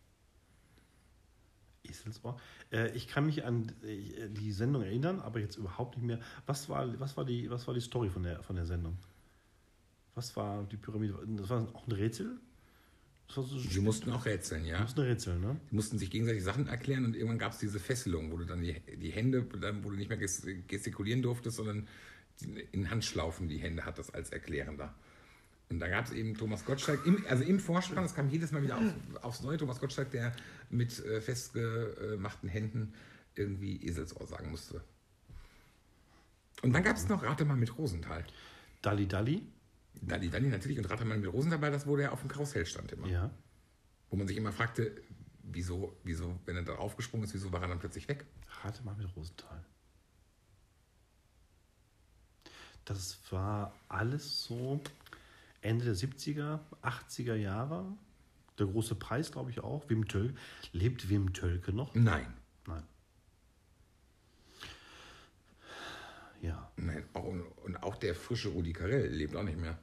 Eselsohr. Äh, ich kann mich an äh, die Sendung erinnern, aber jetzt überhaupt nicht mehr. Was war, was war, die, was war die Story von der, von der Sendung? Was war die Pyramide? Das war auch ein Rätsel? Das war so, Sie mussten auch rätseln, ja. das ist ein Rätsel, ne? Die mussten sich gegenseitig Sachen erklären und irgendwann gab es diese Fesselung, wo du dann die, die Hände, dann, wo du nicht mehr ges- gestikulieren durftest, sondern die- in Handschlaufen die Hände hattest als Erklärender. Und da gab es eben Thomas Gottschalk, im, also im Vorspann, das kam jedes Mal wieder auf, aufs Neue, Thomas Gottschalk, der mit äh, festgemachten Händen irgendwie Eselsohr sagen musste. Und dann gab es noch Rate mal mit Rosenthal. Dalli Dalli? Dalli Dalli natürlich und Rate mal mit Rosenthal, weil das, wo der auf dem Karussell stand immer. Ja. Wo man sich immer fragte, wieso, wieso, wenn er da aufgesprungen ist, wieso war er dann plötzlich weg? Rate mal mit Rosenthal. Das war alles so Ende der siebziger, achtziger Jahre. Der große Preis, glaube ich, auch. Wim Tölke. Lebt Wim Tölke noch? Nein. Nein. Ja. Nein. Auch, und, und auch der frische Rudi Carrell lebt auch nicht mehr.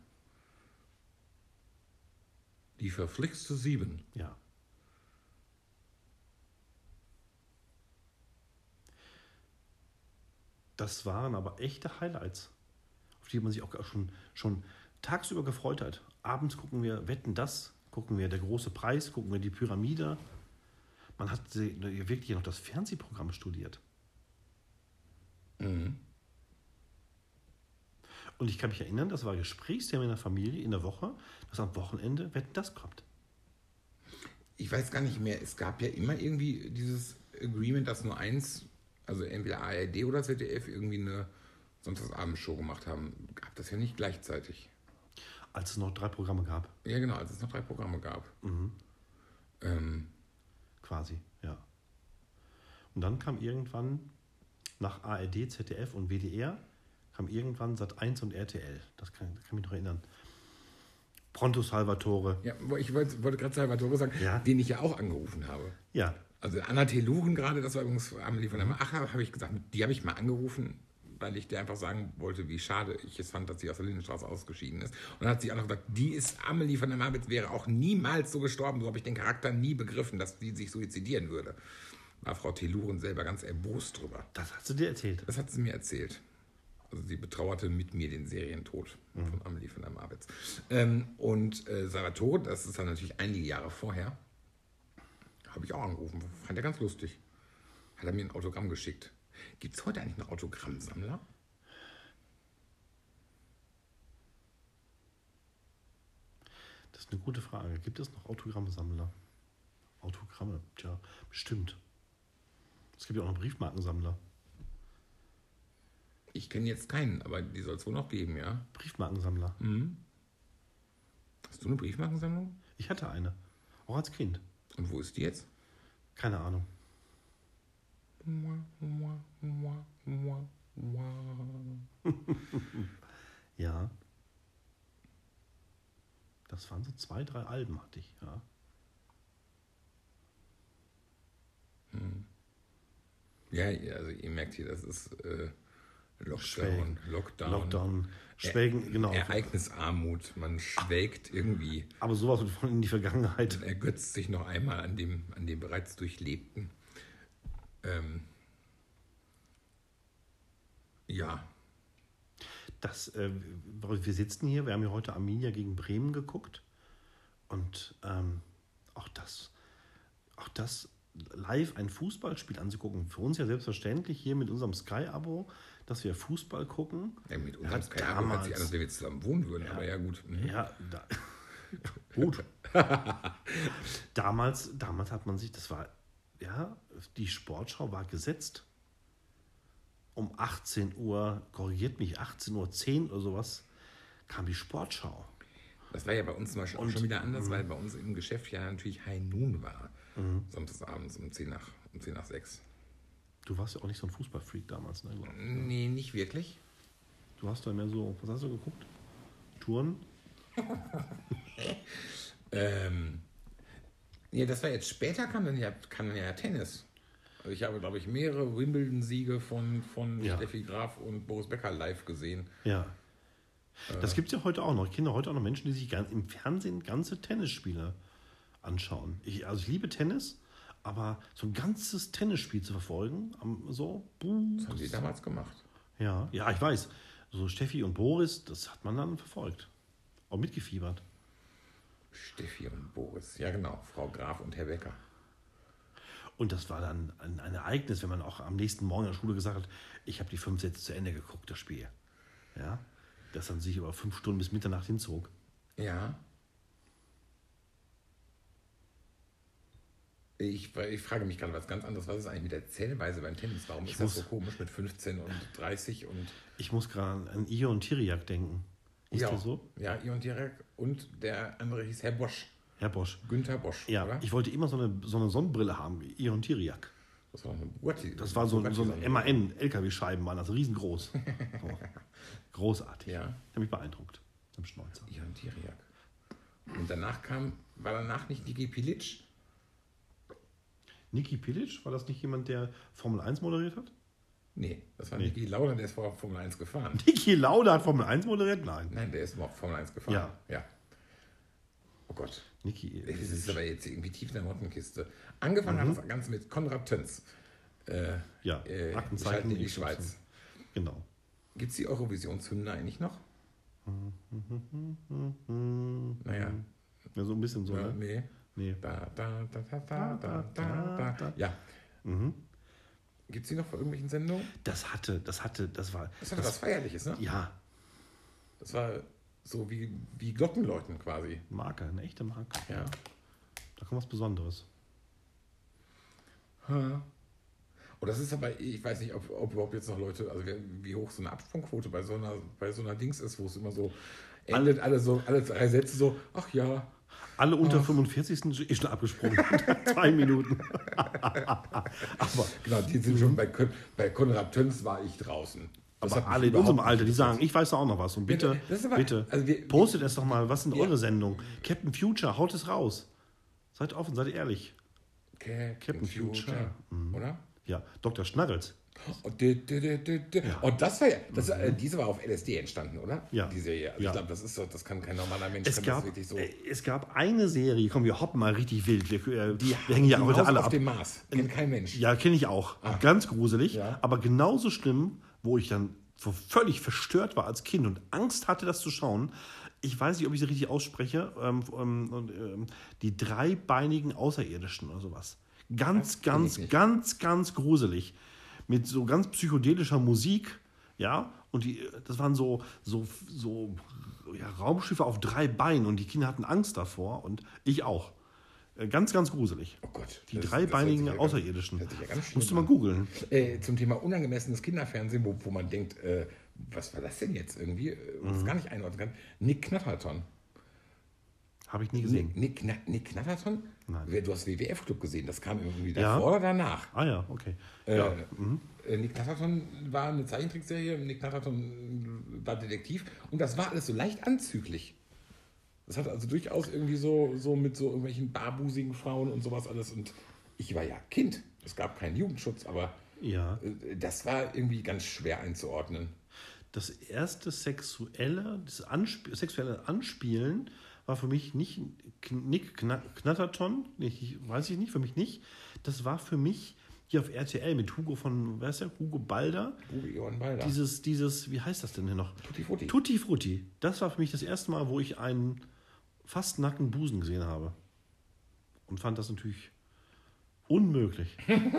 Die verflixte Sieben. Ja. Das waren aber echte Highlights, auf die man sich auch schon, schon tagsüber gefreut hat. Abends gucken wir Wetten, das, gucken wir Der große Preis, gucken wir die Pyramide. Man hat sie- wirklich noch das Fernsehprogramm studiert. Mhm. Und ich kann mich erinnern, das war Gesprächsthema in der Familie in der Woche, dass am Wochenende Wetten, das kommt. Ich weiß gar nicht mehr, es gab ja immer irgendwie dieses Agreement, dass nur eins, also entweder A R D oder Z D F, irgendwie eine Sonntagsabendshow gemacht haben. Gab das ja nicht gleichzeitig. Als es noch drei Programme gab, Ja, genau, als es noch drei Programme gab. Ähm, quasi, ja. Und dann kam irgendwann nach A R D, Z D F und W D R, kam irgendwann Sat eins und R T L. Das kann, das kann mich noch erinnern. Pronto Salvatore. ja, ich wollte, wollte gerade Salvatore sagen, Ja. den ich ja auch angerufen habe. Ja, Also Anna Teluren gerade, das war übrigens Amelie von der Ach, habe ich gesagt, die habe ich mal angerufen, weil ich dir einfach sagen wollte, wie schade ich es fand, dass sie aus der Lindenstraße ausgeschieden ist. Und dann hat sie auch noch gesagt, die ist Amelie von der Marwitz, wäre auch niemals so gestorben, so habe ich den Charakter nie begriffen, dass die sich suizidieren würde. War Frau Teluren selber ganz erbost drüber. das hast du dir erzählt. Das hat sie mir erzählt. Also sie betrauerte mit mir den Serientod von Amelie von der Marwitz. Ähm, und äh, Salvatore, das ist dann natürlich einige Jahre vorher, habe ich auch angerufen. Fand er ganz lustig. Hat er mir ein Autogramm geschickt. Gibt es heute eigentlich einen Autogrammsammler? Das ist eine gute Frage. Gibt es noch Autogrammsammler? Autogramme, tja, bestimmt. Es gibt ja auch noch Briefmarkensammler. Ich kenne jetzt keinen, aber die soll es wohl noch geben, ja. Briefmarkensammler. Mhm. Hast du eine Briefmarkensammlung? Ich hatte eine. Auch als Kind. Und wo ist die jetzt? Keine Ahnung. Ja. Das waren so zwei, drei Alben hatte ich, ja. Ja, also ihr merkt hier, das ist äh, Lockdown, Schwelgen. Lockdown, Lockdown. Schwelgen, genau. Ereignisarmut, man schwelgt irgendwie, Aber sowas wird von in die Vergangenheit. man ergötzt sich noch einmal an dem, an dem bereits Durchlebten. Ähm, ja, Das, äh, wir sitzen hier, wir haben ja heute Arminia gegen Bremen geguckt. Und ähm, auch das, auch das live ein Fußballspiel anzugucken, für uns ja selbstverständlich hier mit unserem Sky-Abo, dass wir Fußball gucken. ja mit unserem Ja, Sky hört damals. sich an, als wenn wir zusammen wohnen würden, Ja. aber ja gut. Mhm. Ja, da, gut. damals, damals hat man sich, das war, ja, die Sportschau war gesetzt. Um achtzehn Uhr, korrigiert mich, achtzehn Uhr zehn oder sowas, kam die Sportschau. Das war ja bei uns zum Beispiel auch Und- schon wieder anders, weil bei uns im Geschäft ja natürlich High Noon war. Samstagsabends um zehn nach, um zehn nach sechs. Du warst ja auch nicht so ein Fußballfreak damals, ne? glaub ich. Nee, nicht wirklich. Du hast doch mehr so, was hast du geguckt? Touren? Ähm, nee, das war jetzt später, kam dann ja, kam dann ja Tennis. Also ich habe, glaube ich, mehrere Wimbledon-Siege von, von Ja. Steffi Graf und Boris Becker live gesehen. Ja. Das gibt es ja heute auch noch. Ich kenne heute auch noch Menschen, die sich gan- im Fernsehen ganze Tennisspiele anschauen. Ich, also ich liebe Tennis, aber so ein ganzes Tennisspiel zu verfolgen, am- so, buh, Das haben sie damals gemacht. ja, ja, ich weiß. So Steffi und Boris, das hat man dann verfolgt. Auch mitgefiebert. Steffi und Boris. Ja, genau. Frau Graf und Herr Becker. Und das war dann ein, ein Ereignis, wenn man auch am nächsten Morgen in der Schule gesagt hat, ich habe die fünf Sätze zu Ende geguckt, das Spiel. Ja, das dann sich über fünf Stunden bis Mitternacht hinzog. Ja. Ich, ich frage mich gerade was ganz anderes. Was ist eigentlich mit der Zählweise beim Tennis? Warum ist Ich das muss- so komisch mit fünfzehn und dreißig und... Ich muss gerade an Ion Tiriak denken. Ist ja, der so? Ja, Ion Direk und der andere hieß Herr Bosch. Herr Bosch. Günther Bosch, Ja, oder? ich wollte immer so eine, so eine Sonnenbrille haben, wie Ion Tiriak. Das war eine Bugatti. Das war so, so ein Bugatti- M A N, L K W-Scheiben waren das, riesengroß. So. Großartig. Ja. Ich habe mich beeindruckt. Am Schnäuzer. Ion Tiriak. Und danach kam, war danach nicht Niki Pilic? Niki Pilic, war das nicht jemand, der Formel eins moderiert hat? Nee, das war Nee. Niki Lauda, der ist vor Formel eins gefahren. Niki Lauda hat Formel eins moderiert? Nein. Nein, der ist noch Formel eins gefahren. Ja. ja. Oh Gott. Niki Das ist Pilic. aber jetzt irgendwie tief in der Mottenkiste. Angefangen hat das Ganze mit Konrad Töns. Äh, Ja, äh, Aktenzeichen Schalten in die X Y. Schweiz. Genau. Gibt es die Eurovisionshymne eigentlich noch? Naja, Ja, so ein bisschen so, ja, ne? nee. Nee. Da, da, da, da, da, da, da, da. Ja. Mhm. Gibt es die noch vor irgendwelchen Sendungen? Das hatte, das hatte, das war. Das hatte was Feierliches, ne? Ja, Das war so wie, wie Glockenläuten quasi. Marke, eine echte Marke. Ja. Da kommt was Besonderes. Und das ist aber, ich weiß nicht, ob, ob überhaupt jetzt noch Leute, also wie, wie hoch so eine Absprungquote bei so einer, bei so einer Dings ist, wo es immer so endet, alle so, alle drei Sätze so, ach ja. Alle unter fünfundvierzig sind ist schon abgesprungen. Zwei Minuten. Aber, Genau, die sind schon bei, Kon- bei Konrad Töns war ich draußen. Das hat aber mich alle in überhaupt unserem Alter, die nicht sagen, ich weiß da auch noch was. Und bitte, Ja, das ist aber- bitte, also wir- postet es doch mal. Was sind Ja. eure Sendungen? Captain Future, haut es raus. Seid offen, seid ehrlich. Captain, Captain Future, Future. oder? Ja, Doktor Schnarrels. Und, di- di- di- di- di- und das war ja, das, äh, diese war auf L S D entstanden, oder? Ja. Die Serie. Also Ja. ich glaube, das ist so, das kann kein normaler Mensch, Es kann gab, das wirklich so. äh, es gab eine Serie, komm, wir hoppen mal richtig wild. Wir, äh, wir hängen ja Die heute Maus alle auf ab. dem Mars. Kennt kein Mensch. Ja, kenne ich auch. Ganz gruselig. Ja. Aber genauso schlimm, wo ich dann so völlig verstört war als Kind und Angst hatte, das zu schauen. Ich weiß nicht, ob ich sie richtig ausspreche. Ähm, ähm, und, ähm, die dreibeinigen Außerirdischen oder sowas. Ganz, Das kenn ich ganz, nicht. ganz, ganz gruselig. Mit so ganz psychedelischer Musik. Ja, und die, das waren so, so, so ja, Raumschiffe auf drei Beinen und die Kinder hatten Angst davor und ich auch. Äh, Ganz, ganz gruselig. Oh Gott. Die das- das dreibeinigen hört sich ja ganz- Außerirdischen. hört sich ja ganz schlimm Musst du mal an. googeln. Äh, zum Thema unangemessenes Kinderfernsehen, wo, wo man denkt, äh, was war das denn jetzt irgendwie? Äh, Das gar nicht einordnen kann. Nick Knatterton. Habe ich nie gesehen. Nick, Nick, Kna- Nick Knatterton? Nein. Wer- Du hast W W F-Club gesehen, das kam irgendwie Ja. davor oder danach? Ah ja, okay. Äh, Ja. äh, Nick Knatterton war eine Zeichentrickserie, Nick Knatterton war Detektiv und das war alles so leicht anzüglich. Das hat also durchaus irgendwie so, so mit so irgendwelchen barbusigen Frauen und sowas alles. Und ich war ja Kind. Es gab keinen Jugendschutz, aber Ja. äh, das war irgendwie ganz schwer einzuordnen. Das erste sexuelle, das Ansp sexuelle Anspielen war für mich nicht Kn- Nick Kna Knatterton, nee, ich, weiß ich nicht, für mich nicht. Das war für mich hier auf R T L mit Hugo von, wer ist der? Hugo Balder. Uwe Johann Balder. Dieses, dieses, wie heißt das denn hier noch? Tutti Frutti. Tutti Frutti. Das war für mich das erste Mal, wo ich einen fast nackten Busen gesehen habe. Und fand das natürlich unmöglich.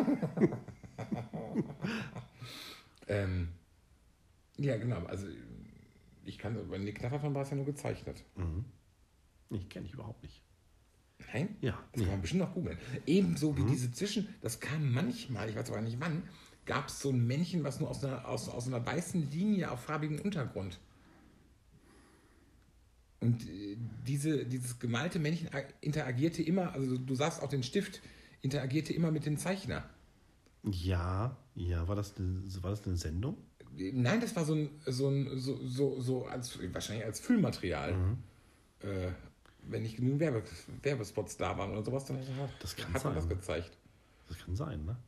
Ähm, ja, genau. Also ich kann, bei Nick Knatterton war es ja nur gezeichnet. Ich kenne ich überhaupt nicht. Nein? Ja, Das nee. kann man bestimmt noch googeln. Ebenso wie diese Zwischen, das kam manchmal, ich weiß aber nicht wann, gab es so ein Männchen, was nur aus einer, aus, aus einer weißen Linie auf farbigem Untergrund. Und äh, diese, dieses gemalte Männchen a- interagierte immer, also du sahst auch den Stift, interagierte immer mit dem Zeichner. Ja, ja, war das eine, war das eine Sendung? Nein, das war so ein, so ein, so, so, so als, wahrscheinlich als Füllmaterial. Äh, wenn nicht genügend Werbe, Werbespots da waren oder sowas, dann hat, Das kann hat man das sein. gezeigt. Das kann sein, ne?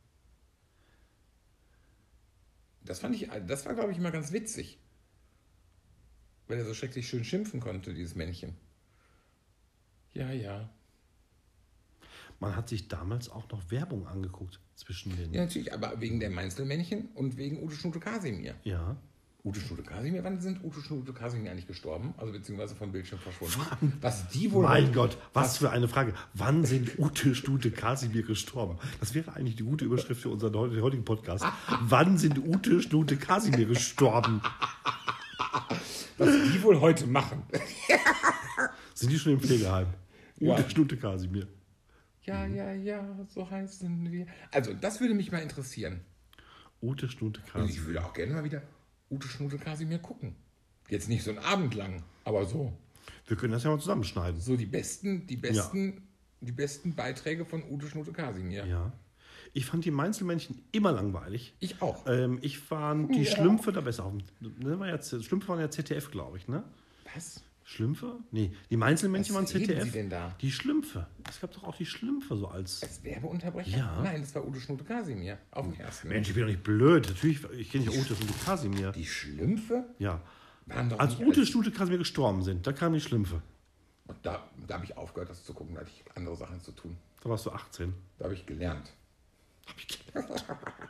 Das fand ich, das war, glaube ich, immer ganz witzig. Weil er so schrecklich schön schimpfen konnte, dieses Männchen. Ja, ja. Man hat sich damals auch noch Werbung angeguckt zwischen den. Ja, natürlich, aber wegen der Mainzelmännchen und wegen Ute Schnute Kasimir. Ja. Ute Schnute Kasimir, wann sind Ute Schnute Kasimir eigentlich gestorben? Also beziehungsweise vom Bildschirm verschwunden. Was die wohl. Mein Gott, was für eine Frage. Wann sind Ute Stute Kasimir gestorben? Das wäre eigentlich die gute Überschrift für unseren heut- heutigen Podcast. Wann sind Ute Stute Kasimir gestorben? Was die wohl heute machen. Sind die schon im Pflegeheim? Ja. Ute Stute Kasimir. Ja, ja, ja, so heißen wir. Also, das würde mich mal interessieren. Ute Stute Und ich Kasimir. würde auch gerne mal wieder Ute Schnute Kasimir gucken. Jetzt nicht so einen Abend lang, aber so. Wir können das ja mal zusammenschneiden. So die besten, die besten, die besten Beiträge von Ute Schnute Kasimir. Ja. Ich fand die Mainzelmännchen immer langweilig. Ich auch. Ähm, ich fand die Ja. Schlümpfe da besser. auf dem- Ne, war ja, Schlümpfe waren ja Z D F, glaube ich, ne? Was? Schlümpfe? Nee, die Mainzelmännchen Was waren reden Z D F. Sie denn da? Die Schlümpfe. Es gab doch auch die Schlümpfe so als. Als Werbeunterbrecher? Ja. Nein, das war Ute Schnute Kasimir. Auf dem ersten. Mensch, ich bin doch nicht blöd. Natürlich, ich kenne nicht Ute und Kasimir. Die Schlümpfe Ja. waren doch Als nicht Ute Stute Kasimir gestorben sind, da kamen die Schlümpfe. Und da, da habe ich aufgehört, das zu gucken. Da hatte ich andere Sachen zu tun. Da warst du achtzehn. Da habe ich gelernt. Hab ich gelernt.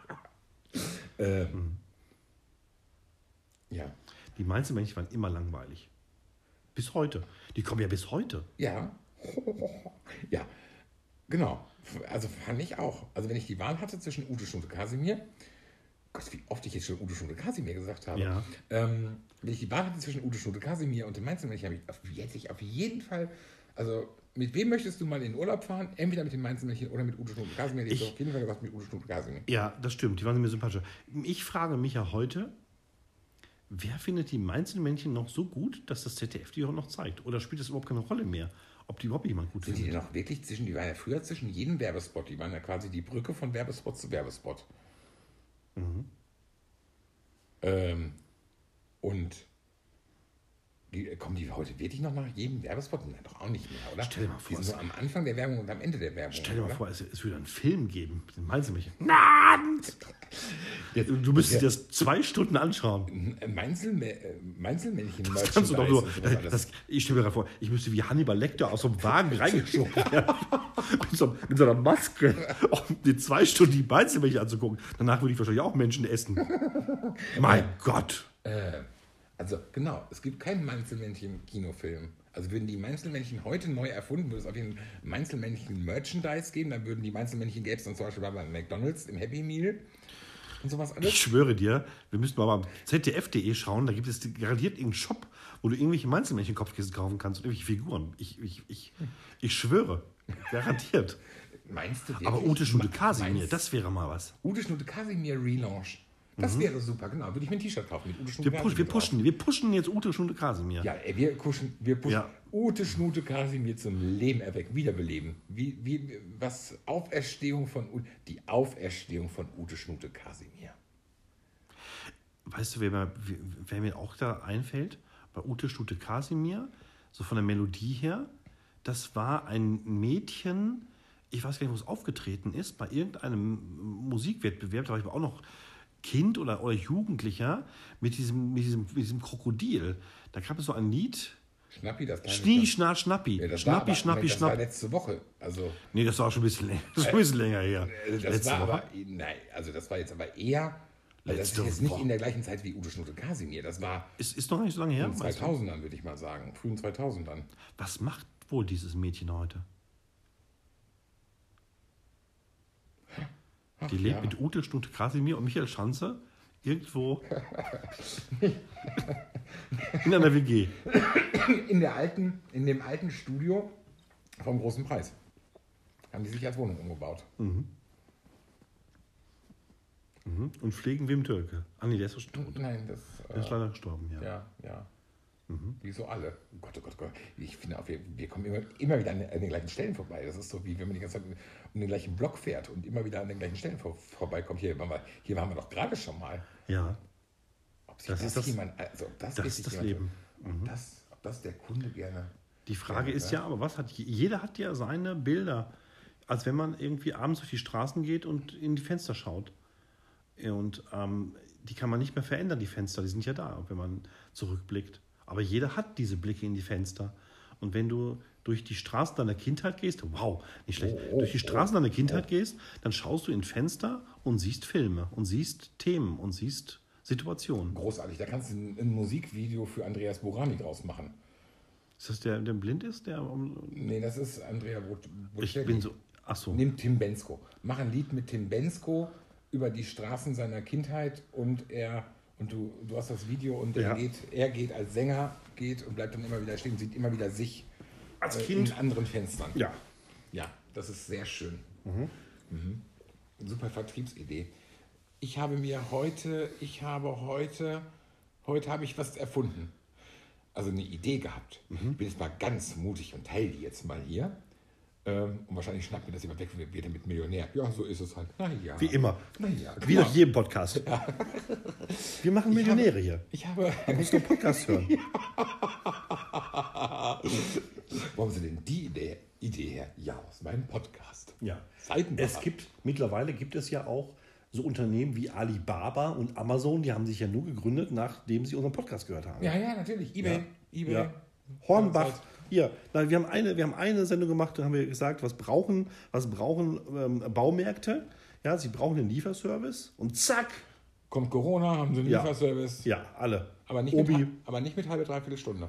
Ähm, Ja. Die Mainzelmännchen waren immer langweilig. Bis heute. Die kommen ja bis heute. Ja. Ja. Genau. Also fand ich auch. Also wenn ich die Wahl hatte zwischen Ute Schnute Kasimir, Gott, wie oft ich jetzt schon Ute Schnute Kasimir gesagt habe. Ja. Ähm, wenn ich die Wahl hatte zwischen Ute Schnute Kasimir und dem Mainzelmännchen, habe ich auf, hätte ich auf jeden Fall, also mit wem möchtest du mal in den Urlaub fahren? Entweder mit dem Mainzelmännchen oder mit Ute Schnute Kasimir. Ich habe auf jeden Fall gesagt mit Ute Schnute Kasimir. Ja, das stimmt. Die waren mir sympathischer. Ich frage mich ja heute, wer findet die Mainzelmännchen noch so gut, dass das Z D F die auch noch zeigt? Oder spielt das überhaupt keine Rolle mehr? Ob die überhaupt jemand gut Sind die denn findet? noch wirklich zwischen, die waren ja früher zwischen jedem Werbespot, die waren ja quasi die Brücke von Werbespot zu Werbespot. Mhm. Ähm, und die, kommen die heute wirklich noch nach jedem Werbespot? Nein, doch auch nicht mehr, oder? Stell dir mal vor, Die sind es- so am Anfang der Werbung und am Ende der Werbung. Stell dir mal oder? vor, es, es würde einen Film geben mit den Mainzelmännchen. Nand! Du, du müsstest dir das zwei Stunden anschauen. Mainzel, äh, Mainzelmännchen. Das kannst du doch nur. Merchandise und sowas alles. Das, ich stelle mir gerade vor, ich müsste wie Hannibal Lecter aus so einem Wagen reingeschoben werden. mit, so, mit so einer Maske. Um die zwei Stunden die Mainzelmännchen anzugucken. Danach würde ich wahrscheinlich auch Menschen essen. Mein Gott. Äh, also genau, es gibt keinen Mainzelmännchen-Kinofilm. Also würden die Mainzelmännchen heute neu erfunden, würde es auf jeden Mainzelmännchen-Merchandise geben, dann würden die Mainzelmännchen, gäbe es dann zum Beispiel bei McDonalds im Happy Meal. und sowas alles. Ich schwöre dir, wir müssen mal beim Z D F punkt de schauen, da gibt es garantiert irgendeinen Shop, wo du irgendwelche Mainzelmännchen-Kopfkissen kaufen kannst und irgendwelche Figuren. Ich, ich, ich, ich schwöre, garantiert. Meinst du wirklich? Aber Ute Schnude Kasimir, Meinst- das wäre mal was. Ute Schnude Kasimir Relaunch. Das wäre super, genau. Würde ich mir ein T-Shirt kaufen mit Ute Schnude Wir, push, wir, drauf. pushen, wir pushen jetzt Ute Schnude Kasimir. Ja, ey, wir pushen, wir pushen Ja. Ute Schnude Kasimir zum Leben erwecken, wiederbeleben. Wie, wie, was Auferstehung von U- die Auferstehung von Ute Schnude Kasimir. Weißt du, wer mir, wer mir auch da einfällt? Bei Ute Schnude Kasimir, so von der Melodie her, das war ein Mädchen, ich weiß gar nicht, wo es aufgetreten ist, bei irgendeinem Musikwettbewerb, da war ich aber auch noch Kind oder, oder Jugendlicher, mit diesem, mit, diesem, mit diesem Krokodil. Da gab es so ein Lied, Schnappi, das kleine Schnie, Schnapp- Schna, Schnappi. Ja, das Schnappi, war aber, Schnappi, das war Schnapp. letzte Woche. Also, Nee, das war auch schon ein bisschen, länger, das ist schon ein bisschen länger her. äh, das Letzte war Woche. aber, nein, also das war jetzt aber eher, weil das ist Letzte jetzt nicht Woche. in der gleichen Zeit wie Ute Schnude Kasimir. Das war Ist, ist noch nicht so lange her. in den weißt du? zweitausendern, würde ich mal sagen. Frühen zweitausendern. Was macht wohl dieses Mädchen heute? Ach, Die lebt ja. mit Ute Schnude Kasimir und Michael Schanze irgendwo in einer W G. In, der alten, in dem alten Studio vom Großen Preis. Haben die sich als Wohnung umgebaut. Mhm. Und pflegen Wim Türke. Ah nee, der ist doch tot. Nein, das. Der ist Äh, leider gestorben, ja. ja, ja. Wie so alle. Oh Gott, oh Gott, oh Gott. Ich finde auch, wir, wir kommen immer, immer wieder an den, an den gleichen Stellen vorbei. Das ist so, wie wenn man die ganze Zeit um den gleichen Block fährt und immer wieder an den gleichen Stellen vor, vorbeikommt. Hier waren, wir, hier waren wir doch gerade schon mal. Ja, Ob sich Das das, ist das- jemand, also ob das, das wirklich ist das jemand- Leben. Ob, das, ob das der Kunde gerne. Die Frage Ja, ist ja. ja, aber was hat jeder hat ja seine Bilder, als wenn man irgendwie abends durch die Straßen geht und in die Fenster schaut. Und ähm, die kann man nicht mehr verändern, die Fenster, die sind ja da, wenn man zurückblickt. Aber jeder hat diese Blicke in die Fenster. Und wenn du durch die Straßen deiner Kindheit gehst, wow, nicht schlecht, Oh, oh, durch die Straßen oh, deiner Kindheit gehst, dann schaust du in Fenster und siehst Filme und siehst Themen und siehst Situationen. Großartig. Da kannst du ein, ein Musikvideo für Andreas Burani draus machen. Ist das der, der blind ist? Der, Nee, das ist Andrea Bot- ich Bocelli. bin so, ach so. Nimm Tim Bensko. Mach ein Lied mit Tim Bensko über die Straßen seiner Kindheit und er und du, du hast das Video und er Ja. geht, er geht als Sänger geht und bleibt dann immer wieder stehen und sieht immer wieder sich Als äh, Kind. in anderen Fenstern. Ja. Ja, das ist sehr schön. Mhm. Super Vertriebsidee. Ich habe mir heute, ich habe heute, heute habe ich was erfunden. Also eine Idee gehabt. Ich bin jetzt mal ganz mutig und teile die jetzt mal hier. Ähm, und wahrscheinlich schnappt mir das jemand weg und wird damit Millionär. Ja, so ist es halt. Na ja. Wie immer. Na ja, Wie klar. nach jedem Podcast. Wir machen Millionäre hier. Ich habe. Du musst nur Podcast hören. Wo haben Sie denn die Idee, Idee her? Ja, aus meinem Podcast. Ja. Seitenbacher. Es gibt, mittlerweile gibt es ja auch so Unternehmen wie Alibaba und Amazon, die haben sich ja nur gegründet, nachdem sie unseren Podcast gehört haben. Ja, ja, natürlich. Ebay. Ja. Ebay. Ja. Hornbach. Zeit. Hier, nein, wir haben eine, wir haben eine Sendung gemacht, da haben wir gesagt, was brauchen, was brauchen ähm, Baumärkte? Ja, sie brauchen einen Lieferservice und zack, Kommt Corona, haben Sie einen Ja. Lieferservice. ja, alle. Aber, nicht Obi. mit, aber nicht mit halbe, dreiviertel Stunde.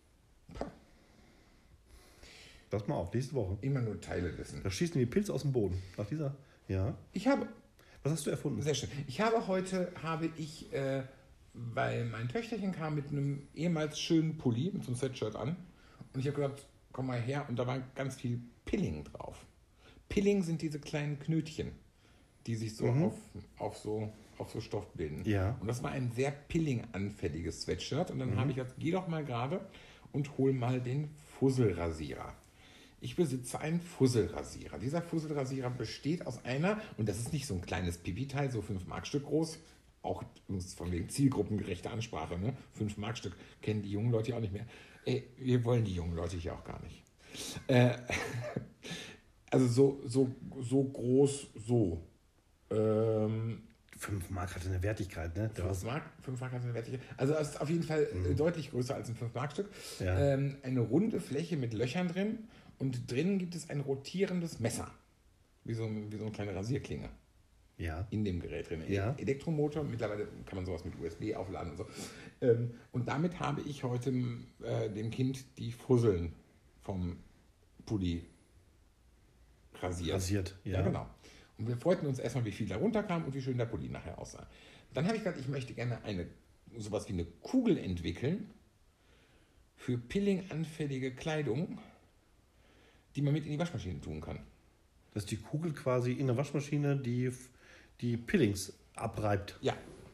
Pass mal auf, nächste Woche. Immer nur Teile dessen. Da schießen die Pilze aus dem Boden. Nach dieser, ja. Ich habe, Was hast du erfunden? sehr schön. Ich habe heute, habe ich, äh, weil mein Töchterchen kam mit einem ehemals schönen Pulli, mit so einem Sweatshirt an. Und ich habe gesagt, komm mal her. Und da war ganz viel Pilling drauf. Pilling sind diese kleinen Knötchen, die sich so auf, auf so auf so Stoff bilden. Ja. Und das war ein sehr Pilling-anfälliges Sweatshirt. Und dann habe ich gesagt, geh doch mal gerade und hol mal den Fusselrasierer. Ich besitze einen Fusselrasierer. Dieser Fusselrasierer besteht aus einer, und das ist nicht so ein kleines Pipi-Teil, so fünf Mark Stück groß, auch übrigens von wegen zielgruppengerechte Ansprache, ne? fünf Mark Stück kennen die jungen Leute ja auch nicht mehr. Ey, wir wollen die jungen Leute hier auch gar nicht. Äh, also so, so, so groß, so. Ähm, Fünf Mark hatte eine Wertigkeit, ne? Der war fünf Mark, fünf Mark hat eine Wertigkeit. Also es ist auf jeden Fall äh, deutlich größer als ein fünf Mark Stück. Ja. Ähm, eine runde Fläche mit Löchern drin und drinnen gibt es ein rotierendes Messer. Wie so, ein- wie so eine kleine Rasierklinge ja. in dem Gerät drin. Ja. Elektromotor, mittlerweile kann man sowas mit U S B aufladen und so. Ähm, und damit habe ich heute äh, dem Kind die Fusseln vom Pulli rasiert. Rasiert, ja. Ja, genau. Und wir freuten uns erstmal, wie viel da runterkam und wie schön der Pulli nachher aussah. Dann habe ich gesagt, ich möchte gerne eine, sowas wie eine Kugel entwickeln für pillinganfällige Kleidung, die man mit in die Waschmaschine tun kann. Das ist die Kugel quasi in der Waschmaschine, die die Pillings abreibt. Ja.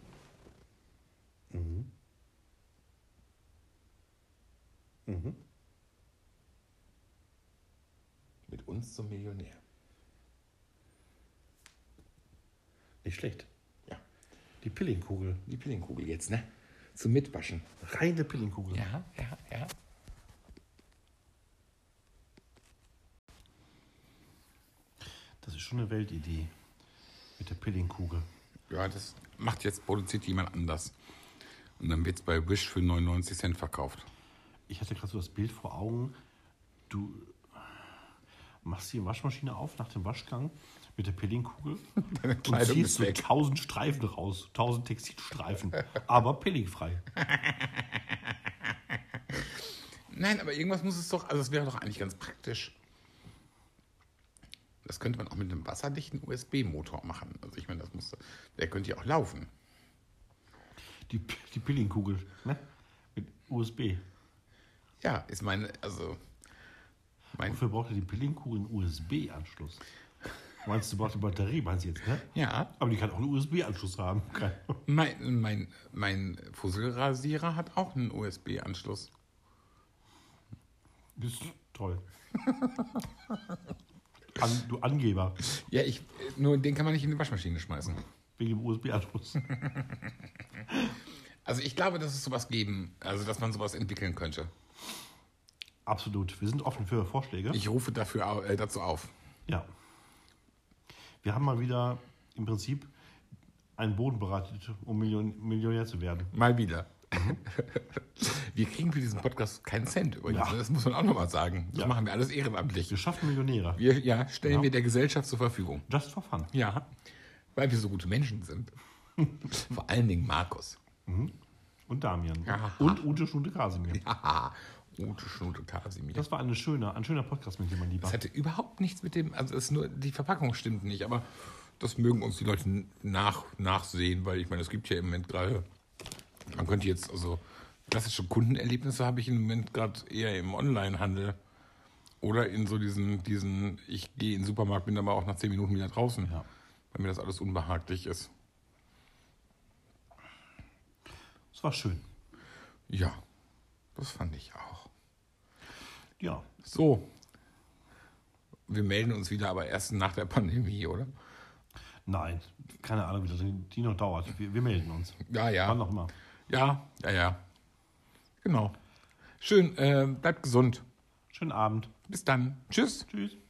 Mhm. Mhm. Mit uns zum Millionär. Nicht schlecht. Ja. Die Pillingkugel. Die Pillingkugel jetzt, ne? Zum Mitwaschen. Reine Pillingkugel. Ja, ja, ja. Das ist schon eine Weltidee. Mit der Pillingkugel. Ja, das macht jetzt, produziert jemand anders. Und dann wird es bei Wish für neunundneunzig Cent verkauft. Ich hatte gerade so das Bild vor Augen. Du machst die Waschmaschine auf nach dem Waschgang mit der Pillingkugel Deine und Kleidung ziehst ist so weg. tausend Streifen raus. Tausend Textilstreifen. Aber pillingfrei. Nein, aber irgendwas muss es doch, also es wäre doch eigentlich ganz praktisch. Das könnte man auch mit einem wasserdichten U S B-Motor machen. Also ich meine, das muss, der könnte ja auch laufen. Die, die Pillingkugel, ne? Mit U S B. Ja, ist meine, also mein, Wofür braucht ihr die Pillingkugel einen U S B-Anschluss? Meinst du, braucht die Batterie, meinst du jetzt, ne? ja, Aber die kann auch einen U S B-Anschluss haben. Kein- mein, mein, mein Fusselrasierer hat auch einen U S B-Anschluss. Das ist toll. An, du Angeber. Ja, ich, nur den kann man nicht in die Waschmaschine schmeißen. Wegen dem U S B-Anschluss. Also ich glaube, dass es sowas geben, also dass man sowas entwickeln könnte. Absolut. Wir sind offen für Vorschläge. Ich rufe dafür au- äh, dazu auf. Ja. Wir haben mal wieder im Prinzip einen Boden bereitet, um Million, Millionär zu werden. Mal wieder. Wir kriegen für diesen Podcast keinen Cent übrigens. Ja. Das muss man auch nochmal sagen. Das Ja. machen wir alles ehrenamtlich. Wir schaffen Millionäre. Wir ja, stellen Ja. wir der Gesellschaft zur Verfügung. Just for fun. Ja, weil wir so gute Menschen sind. Vor allen Dingen Markus. Und Damian. Ja. Und Ute Schnute Kasimir. Haha, Ute Schnute Kasimir. Das war eine schöne, ein schöner Podcast mit dir, mein Lieber. Das hatte überhaupt nichts mit dem, also es ist nur, die Verpackung stimmt nicht, aber das mögen uns die Leute nach, nachsehen, weil ich meine, es gibt ja im Moment gerade, man könnte jetzt, also klassische Kundenerlebnisse habe ich im Moment gerade eher im Onlinehandel oder in so diesen, diesen, ich gehe in den Supermarkt, bin aber auch nach zehn Minuten wieder draußen, Ja. weil mir das alles unbehaglich ist. Es war schön. Ja, das fand ich auch. Ja. So, wir melden uns wieder, aber erst nach der Pandemie, oder? Nein, keine Ahnung, wie das die noch dauert. Wir, wir melden uns. Ja, ja. Wann auch immer. Ja, ja, ja. Genau. Schön, äh, bleibt gesund. Schönen Abend. Bis dann. Tschüss. Tschüss.